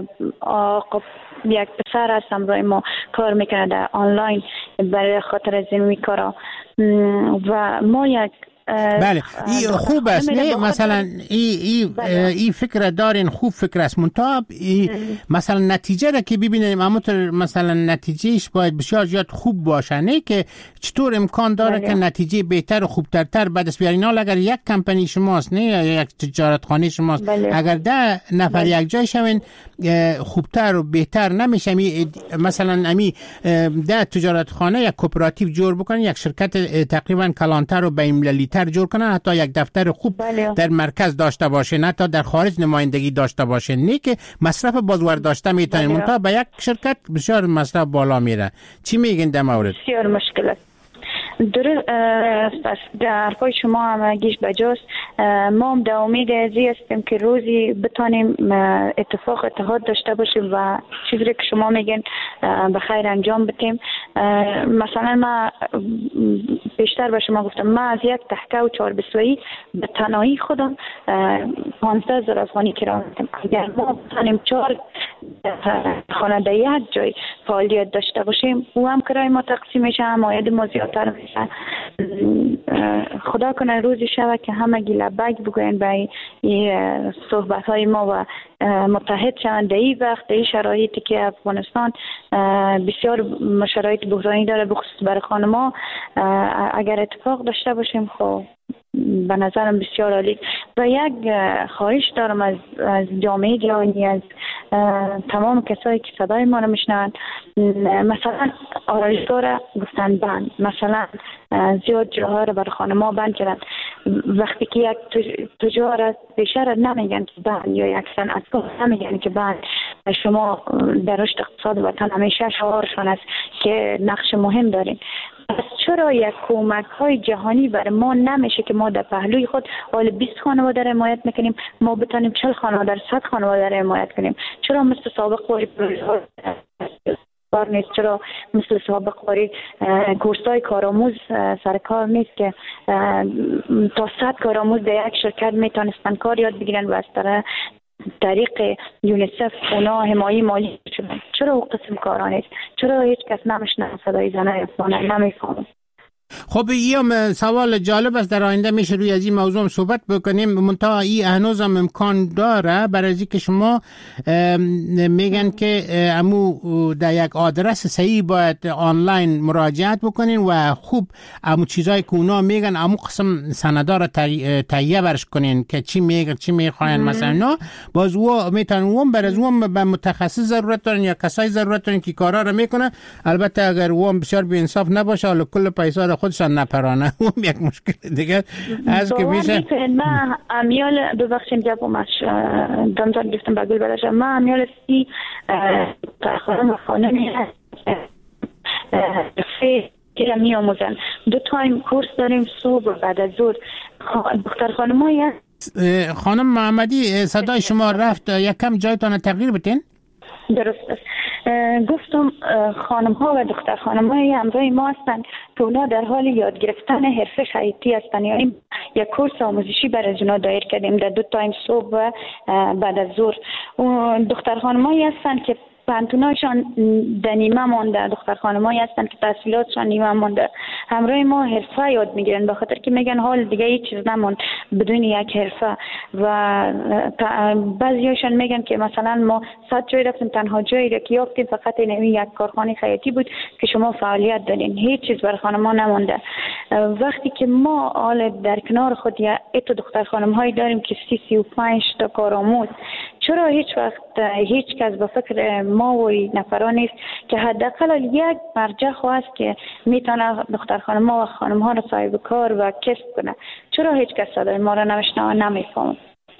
پسر هست همراه ما کار میکنه در آنلاین برای خاطر از این کارا و ما یک بله این خوب است. نه مثلا این فکر دارین، خوب فکر است، منتها مثلا نتیجه را که ببینیم مثلا نتیجهش باید بسیار زیاد خوب باشه، نه که چطور امکان داره که نتیجه بهتر و خوبتر بعد از بیارین. اگر یک کمپانی شماست، نه یا یک تجارت خانه شماست، اگر 10 نفر یک جای شوین خوبتر و بهتر نمیشه. مثلا امی 10 تجارت خانه یک کوپراتیو جور بکنن، یک شرکت تقریبا کلانتر و بین‌المللی جور کنن، حتی یک دفتر خوب در مرکز داشته باشه، نه تا در خارج نمایندگی داشته باشه، نه که مصرف بازار داشته میتونه، منتها به یک شرکت بسیار مصرف بالا میره. چی میگین در مورد؟ بسیار مشکل است. درست در پای شما هم گیش بجاست. ما هم در امید ازی هستیم که روزی بتانیم اتحاد داشته باشیم و چیزی که شما میگن به خیر انجام بدیم. مثلا ما بیشتر به شما گفتم ما از یک تحقه و 420 به تنهایی خودم 15,000 افغانی کرایه میدیم. اگر ما بتانیم 4 خانه در یک جای فعالیت داشته باشیم او هم کرایه ما تقسیم میشه، هم عاید ما زیادتر میشه. خدا کنه روزی شوه که همه لبک بگوین به صحبت های ما و متحد شوند. در این وقت در این شرایطی که افغانستان بسیار شرایط بحرانی داره بخصوص برای خانما، اگر اتفاق داشته باشیم خب به نظرم بسیار عالی. و یک خواهش دارم از جامعه جهانی، از تمام کسایی که صدای ما رو میشنوند، مثلا آرایشگاه را گفتن بند، مثلا زیاد جاها رو برای خانما بند کردن. وقتی که یک تجارت بیشتر نمیگن که بند یا یک صنعتگاه نمیگن که بند، شما در رشد اقتصاد وطن همیشه شعارشان است که نقش مهم دارین. پس چرا یک کمک های جهانی برای ما نمیشه که ما در پهلوی خود حال 20 خانواده را حمایت میکنیم، ما بتانیم 40 خانواده 100 خانواده را حمایت کنیم؟ چرا مثل سابق باری نیست؟ چرا مثل سابق باری کورسای کارآموز سرکار نیست که تا 100 کارآموز در یک شرکت میتونستن کار یاد بگیرن و از طریق یونیسف اونا حمایت مالی شدن؟ چرا او قسم کارا نیست؟ چرا هیچ کس نمیشنه صدای زنای افغان نمیفهمه؟ خب این سوال جالب است، در آینده میشه روی از این موضوع صحبت بکنیم. منتها این هنوز هم امکان داره برای اینکه شما میگن که امو در یک آدرس صحیح باید آنلاین مراجعت بکنین و خوب امو چیزایی که اونا میگن امو قسم سندا رو تهیه برش کنین که چی میگن چی میخواین. مثلا نه باز او میتونن برای او به متخصص ضرورت دارن یا کسای ضرورت دارن که کارا رو میکنه. البته اگر او بسیار بی‌انصاف نباشه حالا کل پیسا رو خودشان نپرانه اون یک مشکل دیگه از که میشه. ما امیال ببخشید جوابمش دامزاد گفتم بگل براشم. ما امیال سی خانمی که می آموزن 2 تایم کورس داریم صبح و بعد از ظهر. دختر خانمایی خانم محمدی صدای شما رفت، یکم جایتان تغییر بتین. درست است. گفتم خانم ها و دختر خانم های همراه ما هستند که اونا در حال یاد گرفتن حرفه خیاطی هستند. یعنی یک کورس آموزشی برای اونا دایر کردیم در 2 تایم صبح و بعد از ظهر. دختر خانم هایی هستند که پانتوناشان در نیمه مانده، دختر خانمایی هستن که تحصیلاتشان نیمه مانده، همراه ما حرفه یاد میگیرن به خاطر که میگن حال دیگه هیچ چیز نموند بدون یک حرفه. و بعضیاشان میگن که مثلا ما 100 جای رفتیم تنها جایی را که یافتیم فقط این یک کارخانه خیاطی بود که شما فعالیت دارین، هیچ چیز برای خانم‌ها نمونده. وقتی که ما حال در کنار خود یا ایتو دختر خانم‌هایی داریم که 35 تا کارآموز، چرا هیچ وقت هیچ کس به فکر ما و نفران نیست که حداقل یک مرجع خواست که میتونه دختر خانم‌ها و خانم‌ها رو صاحب کار و کسب کنه؟ چرا هیچ کس صدای ما رو نمیشنوه و نمیفهمه؟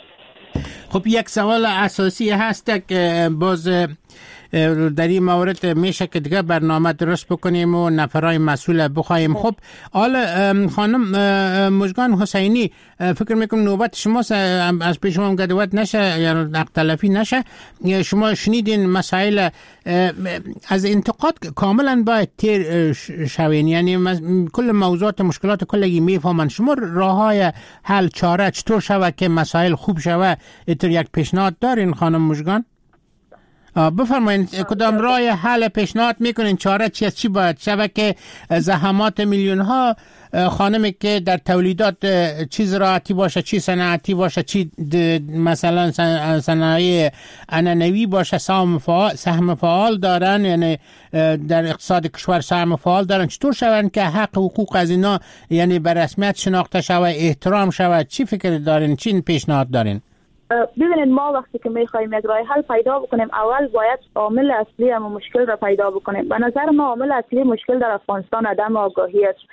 خب یک سوال اساسی هست که باز در این مورد میشه که دیگه برنامه درست بکنیم و نفرای مسئول بخوایم. خب حالا خانم مژگان حسینی، فکر میکنم نوبت شما از پیش شما گدوت نشه یا نقد تلفی نشه. شما شنیدین مسائل از انتقاد کاملا باید تیر شوین، یعنی کل موضوعات مشکلات کلگی میفهمن. شما راه های حل چاره چطور شود که مسائل خوب شود؟ اتر یک پیشنهاد دارین خانم مژگان؟ بفرمایید کدام راه حل پیشنهاد میکنین؟ چاره چی باید شود که زحمات میلیون ها خانمی که در تولیدات چی زراعتی باشه، چی صنعتی باشه، چی مثلا صنایع عنعنوی باشه سهم فعال دارن، یعنی در اقتصاد کشور سهم فعال دارن، چطور شون که حق حقوق از اینا یعنی به رسمیت شناخته شود، احترام شود؟ چی فکر دارین؟ چی پیشنهاد دارین؟ ببینید ما وقتی که میخوایم یک راه حل پیدا بکنیم اول باید عامل اصلی مشکل را پیدا بکنیم. به نظر ما عامل اصلی مشکل در افغانستان عدم آگاهی است.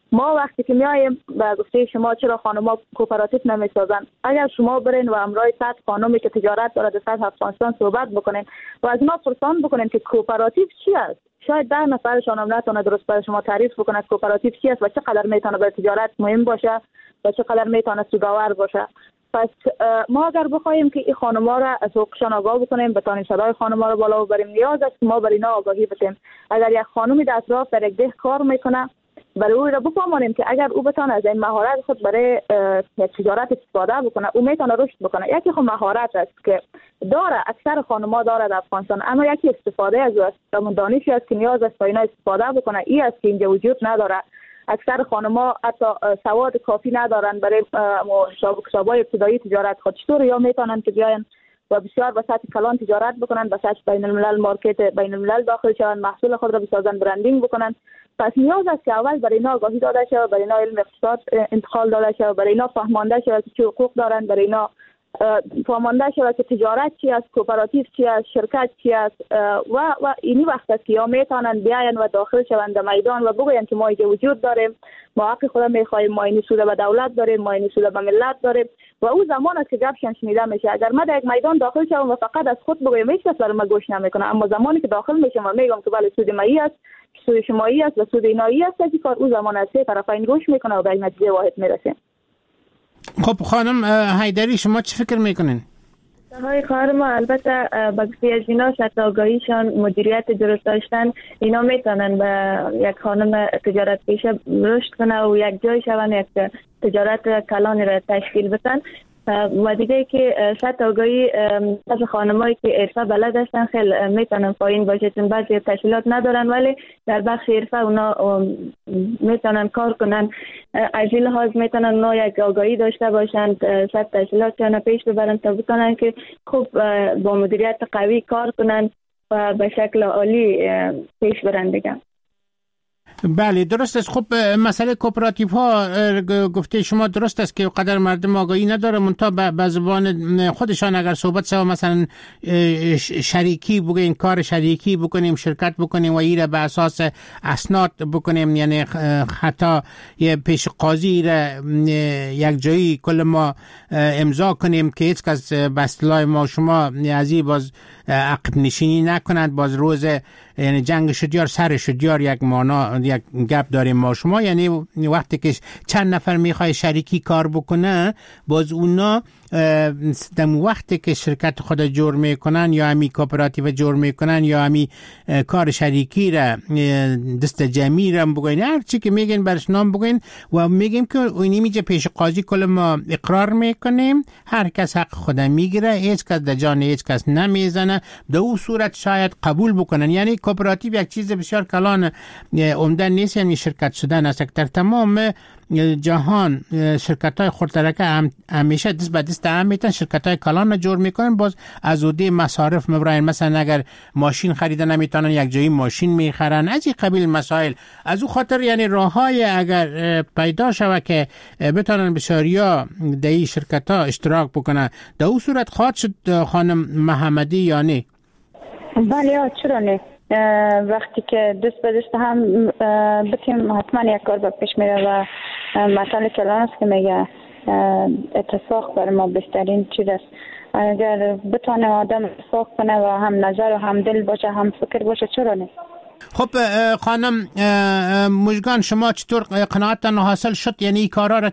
ما وقتی که میایم به گفته شما چرا خانم‌ها کوپراتیو نمیسازن، اگر شما برین و همراه 100 خانمی که تجارت داره در سطح افغانستان صحبت بکنین و از ما پرسان بکنین که کوپراتیو چی است، شاید 10 نفرشان هم نتونه درست برای شما تعریف بکنه کوپراتیو چی است و چقدر میتونه برای تجارت مهم باشه و چقدر میتونه سودآور باشه. پس ما اگر بخوایم که این خانم‌ها را از حقوقشان آگاه بکنیم، بتانیم صدای خانم‌ها را بالا ببریم، نیاز است که ما برای اینا آگاهی بدیم. اگر یک خانمی در اطراف در یک ده کار میکنه، برای او را بفهمانیم که اگر او بتونه از این مهارت خود برای تجارت استفاده بکنه، او میتونه رشد بکنه. یکی خود مهارت است که داره، اکثر خانم‌ها داره در افغانستان، اما یکی استفاده از او است، همون دانشی است که نیاز است تا اینا استفاده بکنه. این است که اینجا وجود نداره. اکثر خانم‌ها حتی سواد کافی ندارن برای شعبه‌های ابتدایی تجارت خود. چطور یا میتونن که بیاین و بسیار به سطح کلان تجارت بکنن، به سطح بین الملل مارکت بین الملل داخل شوند، محصول خود را بسازن، برندینگ بکنن. پس نیاز است که اول برای اینا آگاهی داده شود، برای اینا علم اقتصاد انتقال داده شود، برای اینا فهمانده شود که چه حقوق دارن، برای اینا فهمانده شود که تجارت چی است، کوپراتیو چی است، شرکت چی است و اینی وقت است که یا میتونن بیاین و داخل شوند در میدان و بگوین که ما اینجا وجود داریم، ما حق خود میخوایم، ما این سود به دولت داریم، ما این سود به ملت داریم و او زمان است که گپشان شنیده میشه. اگر ما در یک میدان داخل شوم و فقط از خود بگویم هیچ کس برای ما گوش نمیکنه، اما زمانی که داخل میشم و میگم که بله سود مایی است، سود شمایی است و سود اینایی است، از این کار او زمان است که طرفین گوش میکنه و به نتیجه واحد میرسه. خب خانم حیدری، شما چه فکر میکنین؟ های خواهر ما البته با گفته از اینا سطح آگاهیشان، مدیریت درست داشتن، اینا میتونن به یک خانم تجارت پیشه رشد کنه و یک جای شون، یک تجارت کلانی را تشکیل بدن. و دیگه که سطح آگاهی از خانمایی که حرفه بلد هستن خیلی میتونن پایین باشه، چون بعضی تحصیلات ندارن ولی در بخش حرفه اونا میتونن کار کنن. از این لحاظ میتونن اونا یک آگاهی داشته باشن، سطح تحصیلاتشان پیش ببرن تا بتونن که خوب با مدیریت قوی کار کنن و به شکل عالی پیش برن دیگه. بله درست است. خب مسئله کوپراتیو ها گفته شما درست است که قدر مردم آگاهی نداره، منتها به زبان خودشان اگر صحبت شود مثلا شریکی بگوین، کار شریکی بکنیم، شرکت بکنیم و ایره به اساس اسناد بکنیم، یعنی حتی یه پیش قاضی را یک جایی کل ما امضا کنیم که هیچ کس به اصطلاح ما شما ازی باز عقب نشینی نکند، باز روز یعنی جنگ شدیار سر شدیار یک مانا یک گپ داریم ما شما، یعنی وقتی که چند نفر میخوای شریکی کار بکنه، باز اونا در وقتی که شرکت خود جور میکنن یا همی کوپراتیو جور میکنن یا همی کار شریکی را دست جمعی را بگوین، هر چی که میگن برش نام بگوین و میگیم که اونی میجه پیش قاضی کل ما اقرار میکنیم، هر کس حق خود میگیره، هیچ کس در جان هیچ کس نمیزنه، در اون صورت شاید قبول بکنن. یعنی کوپراتیو یک چیز بسیار کلان عمده نیست، یعنی شرکت شدن است. در تمام جهان شرکت های خردترکه همیشه دست به دست هم میتن شرکت های کلان جور میکنن، باز از عهده مصارف مبراین، مثلا اگر ماشین خریده نمیتونن یک جایی ماشین میخرن، از این قبیل مسائل. از او خاطر یعنی راه های اگر پیدا شود که بتونن بسیاریا در این شرکت ها اشتراک بکنن، در اون صورت خواهد شد خانم محمدی یا نه؟ بله چرا نه، وقتی که دست به دست هم بتیم حتما یک کار به پیش میره و مثلا کلان است که میگه اتفاق برای ما بهترین چیز است. اگر بتونه آدم اتفاق کنه و هم نظر و هم دل باشه هم فکر باشه چرا نه. خب خانم مژگان، شما چطور قناعتتان حاصل شد؟ یعنی این کارا را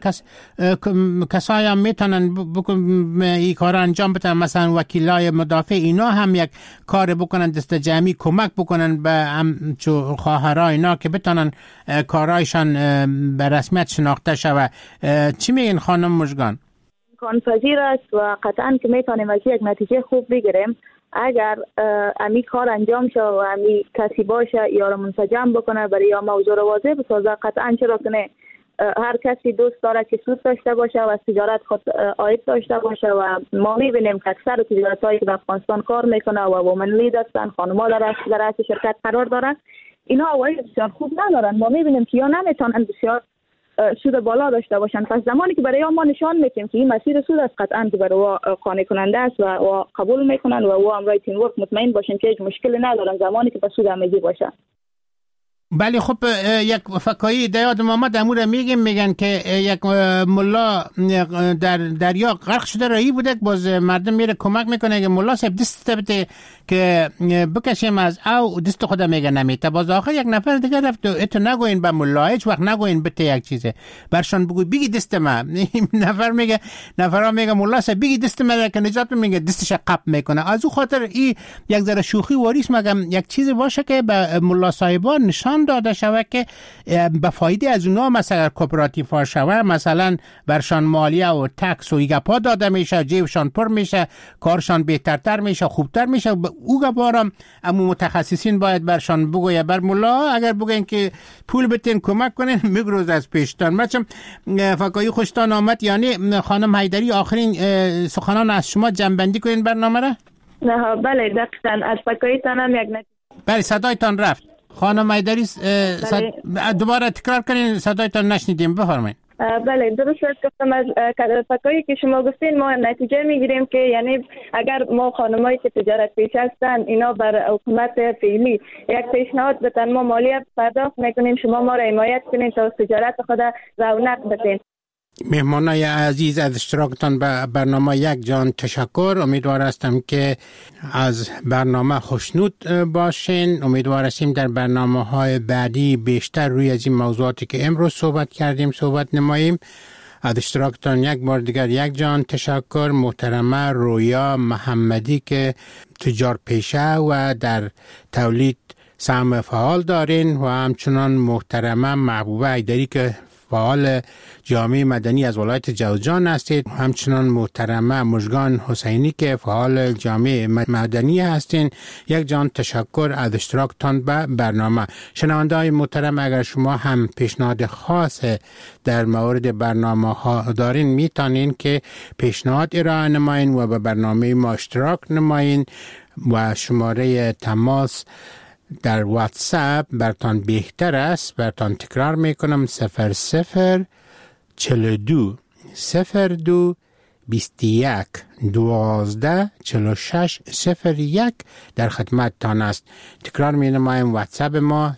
کسایی هم میتونن این کارا انجام بدن، مثلا وکیلای مدافع اینا هم یک کار بکنن، دست جمعی کمک بکنن به همچو خواهرای اینا که بتونن کارایشان به رسمیت شناخته شود. چی میگین خانم مژگان؟ امکان پذیر است و قطعا که میتونیم از یک نتیجه خوب بگیریم اگر امی کار انجام شه و امی کسی باشه یا را منسجم بکنه برای یا موضوع رو واضح بسازه. قطعا چرا کنه هر کسی دوست داره که سود داشته باشه و از تجارت خود عاید داشته باشه و ما میبینیم که اکثر تجارت هایی که در افغانستان کار میکنه و وومن لید هستن، خانم‌ها در رأس شرکت قرار دارن، اینا عواید بسیار خوب ندارن. ما میبینیم که یا نمیتونن بسیار سود بالا داشته باشن. پس زمانی که برای ما نشان میدیم که این مسیر سود است، قطعا که برای قانع کننده است و قبول میکنن و هم رای تیم ورک مطمئن باشن که هیچ مشکلی ندارن زمانی که به سود همگی باشه. بله خب یک فکایی دیاد آمد امور میگن که یک ملا در دریا غرق شده رایی بوده، باز مردم میره کمک میکنه که ملا صاحب دست بده که بکشیم از او دست خود میگه نمیته، باز آخر یک نفر دیگه رفت و اتو نگوین به ملا، هیچ وقت نگوین بته یک چیزه برشان بگی دست ما. نفرها میگه ملا صاحب بگی دست ما که نجات میگه دستش قپ میکنه. از او خاطر این یک ذره شوخی واریس مگم یک چیز باشه که به ملا صاحبان نشان داده شوه که به فایده از اونا مثلا کوپراتیف ها شوه، مثلا برشان مالیه و تکس و ایگپا داده میشه، جیبشان پر میشه، کارشان بهترتر میشه، خوبتر میشه. او گبارم اما متخصصین باید برشان بگویه. بر ملا اگر بگوین که پول بتین کمک کنین میگروز از پیشتان. بچم فکایی خوشتان آمد. یعنی خانم حیدری آخرین سخنان از شما جنبندی کنین برنامه را؟ نه بله دقیقاً از فکاییتان هم یک بله صدایتان رفت خانم حیدری. دوباره تکرار کنین صدایتان نشنیدیم، بفرمایید. بله درست گفتم. از فکایی که شما گفتین ما نتیجه میگیریم که یعنی اگر ما خانمایی که تجارت پیش هستن اینا بر حکومت فعلی یک پیشنهاد بدن، ما مالیه پرداخت میکنیم، شما ما را حمایت کنین تا تجارت خود رونق بدین. مهمانای عزیز از اشتراکتان به برنامه یک جان تشکر. امیدوار هستم که از برنامه خوشنود باشین. امیدوار هستیم در برنامه‌های بعدی بیشتر روی از این موضوعاتی که امروز صحبت کردیم صحبت نماییم. از اشتراکتان یک بار دیگر یک جان تشکر. محترمه رویا محمدی که تجار پیشه و در تولید سهم فعال دارین و همچنان محترمه محبوبه حیدری که فعال جامعه مدنی از ولایت جوزجان هستید، همچنان محترمه مژگان حسینی که فعال جامعه مدنی هستین. یک جان تشکر از اشتراکتان به برنامه. شنونده های محترم اگر شما هم پیشنهاد خاص در مورد برنامه ها دارین میتونین که پیشنهاد ارائه نماین و به برنامه ما اشتراک نماین و شماره تماس در واتساپ برتان بهتر است. برتان تکرار میکنم 0042 02 21 12 46 01 در خدمت تان است. تکرار می نمایم واتساپ ما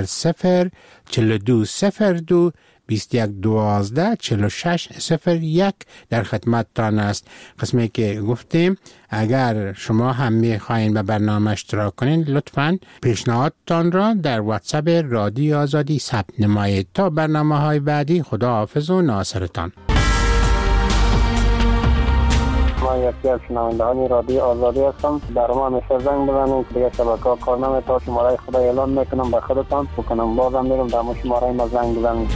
0042 02 21 12 46 01 در خدمت تان است. قسمی که گفتیم اگر شما هم می خواهید به برنامه اشتراک کنین لطفاً پیشنهادتان را در واتساپ رادیو آزادی ثبت نمایید. تا برنامه های بعدی خدا حافظ و ناصرتان. ما یکی از شنوندگان رادیو آزادی هستم. در ما همیشه زنگ بزنید دیگه شبکه‌ها کار نمی‌کنه. شماره خدا اعلان میکنم به خودتان بکنم بازم میرم در شماره ما زنگ بزنید.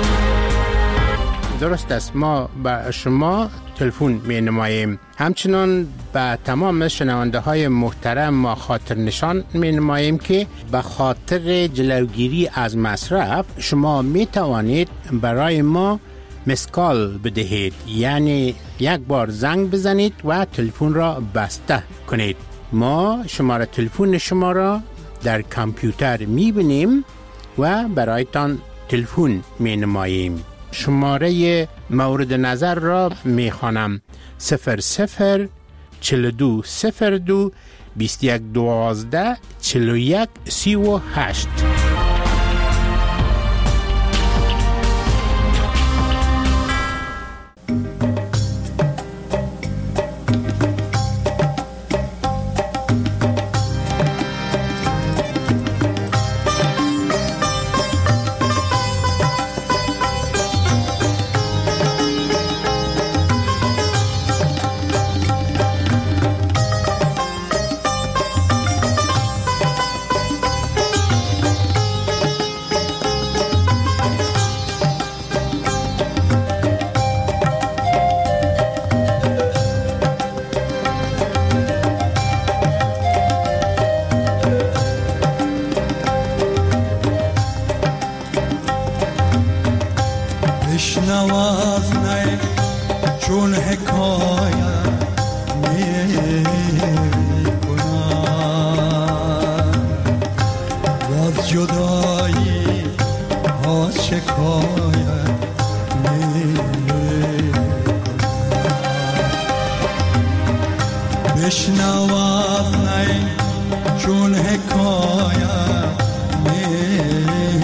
درست است، ما به شما تلفن می نماییم. همچنان به تمام شنونده های محترم ما خاطر نشان می نماییم که به خاطر جلوگیری از مصرف شما می توانید برای ما مسکال بدهید، یعنی یک بار زنگ بزنید و تلفن را بسته کنید. ما شماره تلفن شما را در کامپیوتر می بینیم و برایتان تلفن می نماییم. شماره مورد نظر را می خوانم 00 42 02 21 12 41 38. چون حکایت میکنم باز جدایی ها شکایت میکنم بشنوت نی چون حکایت میکنم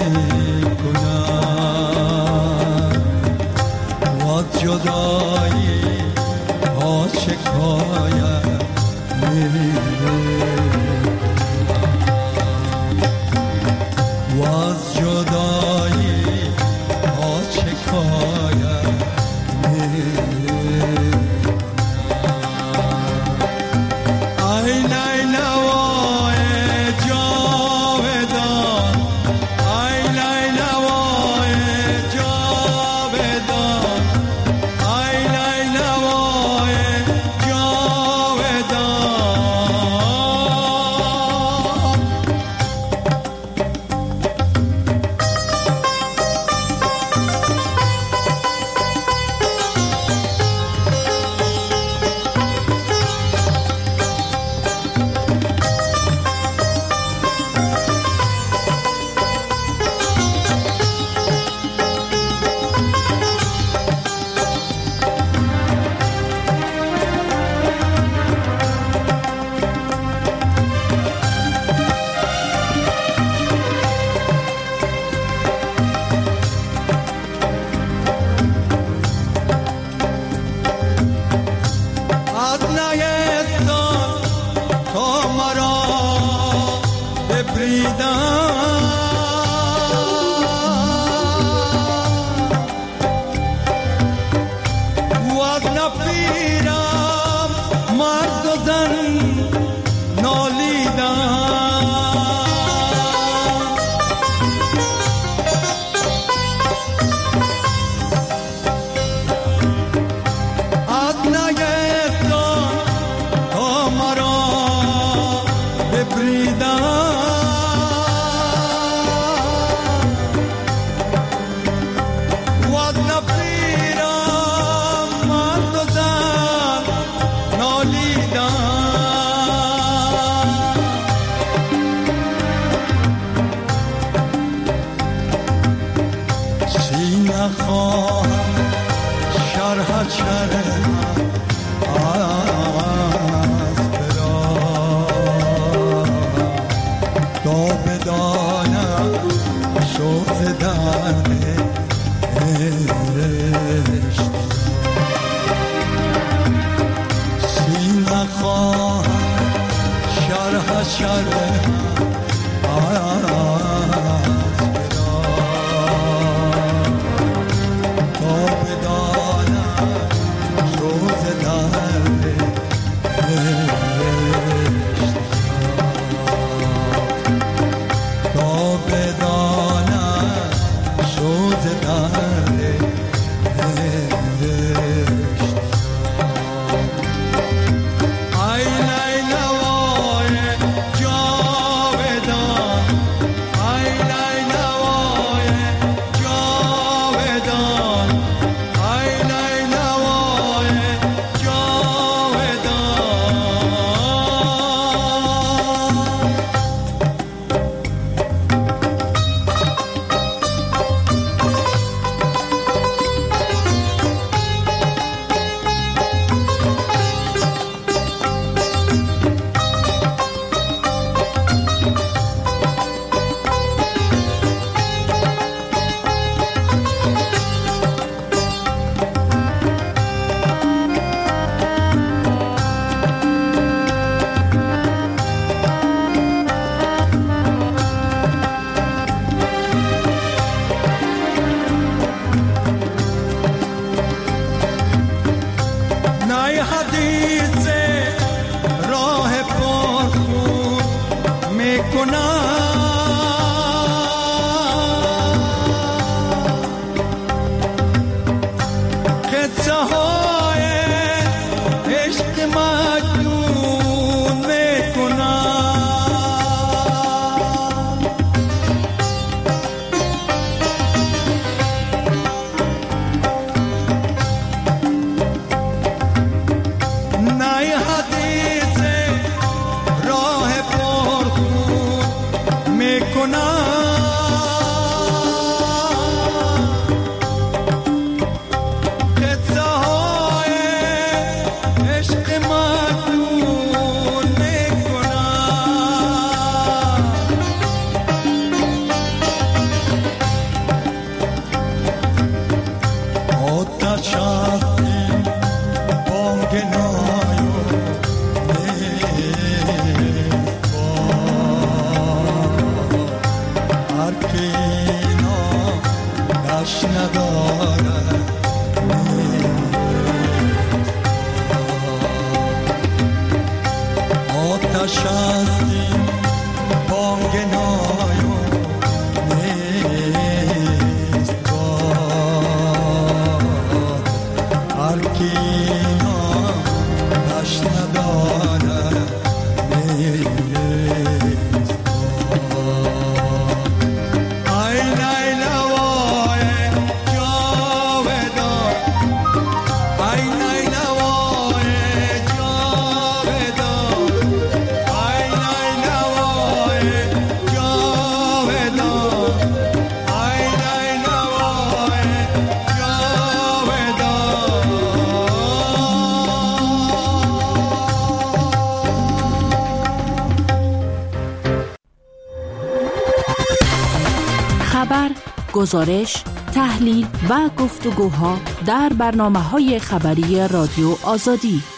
گزارش، تحلیل و گفتگوها در برنامه‌های خبری رادیو آزادی.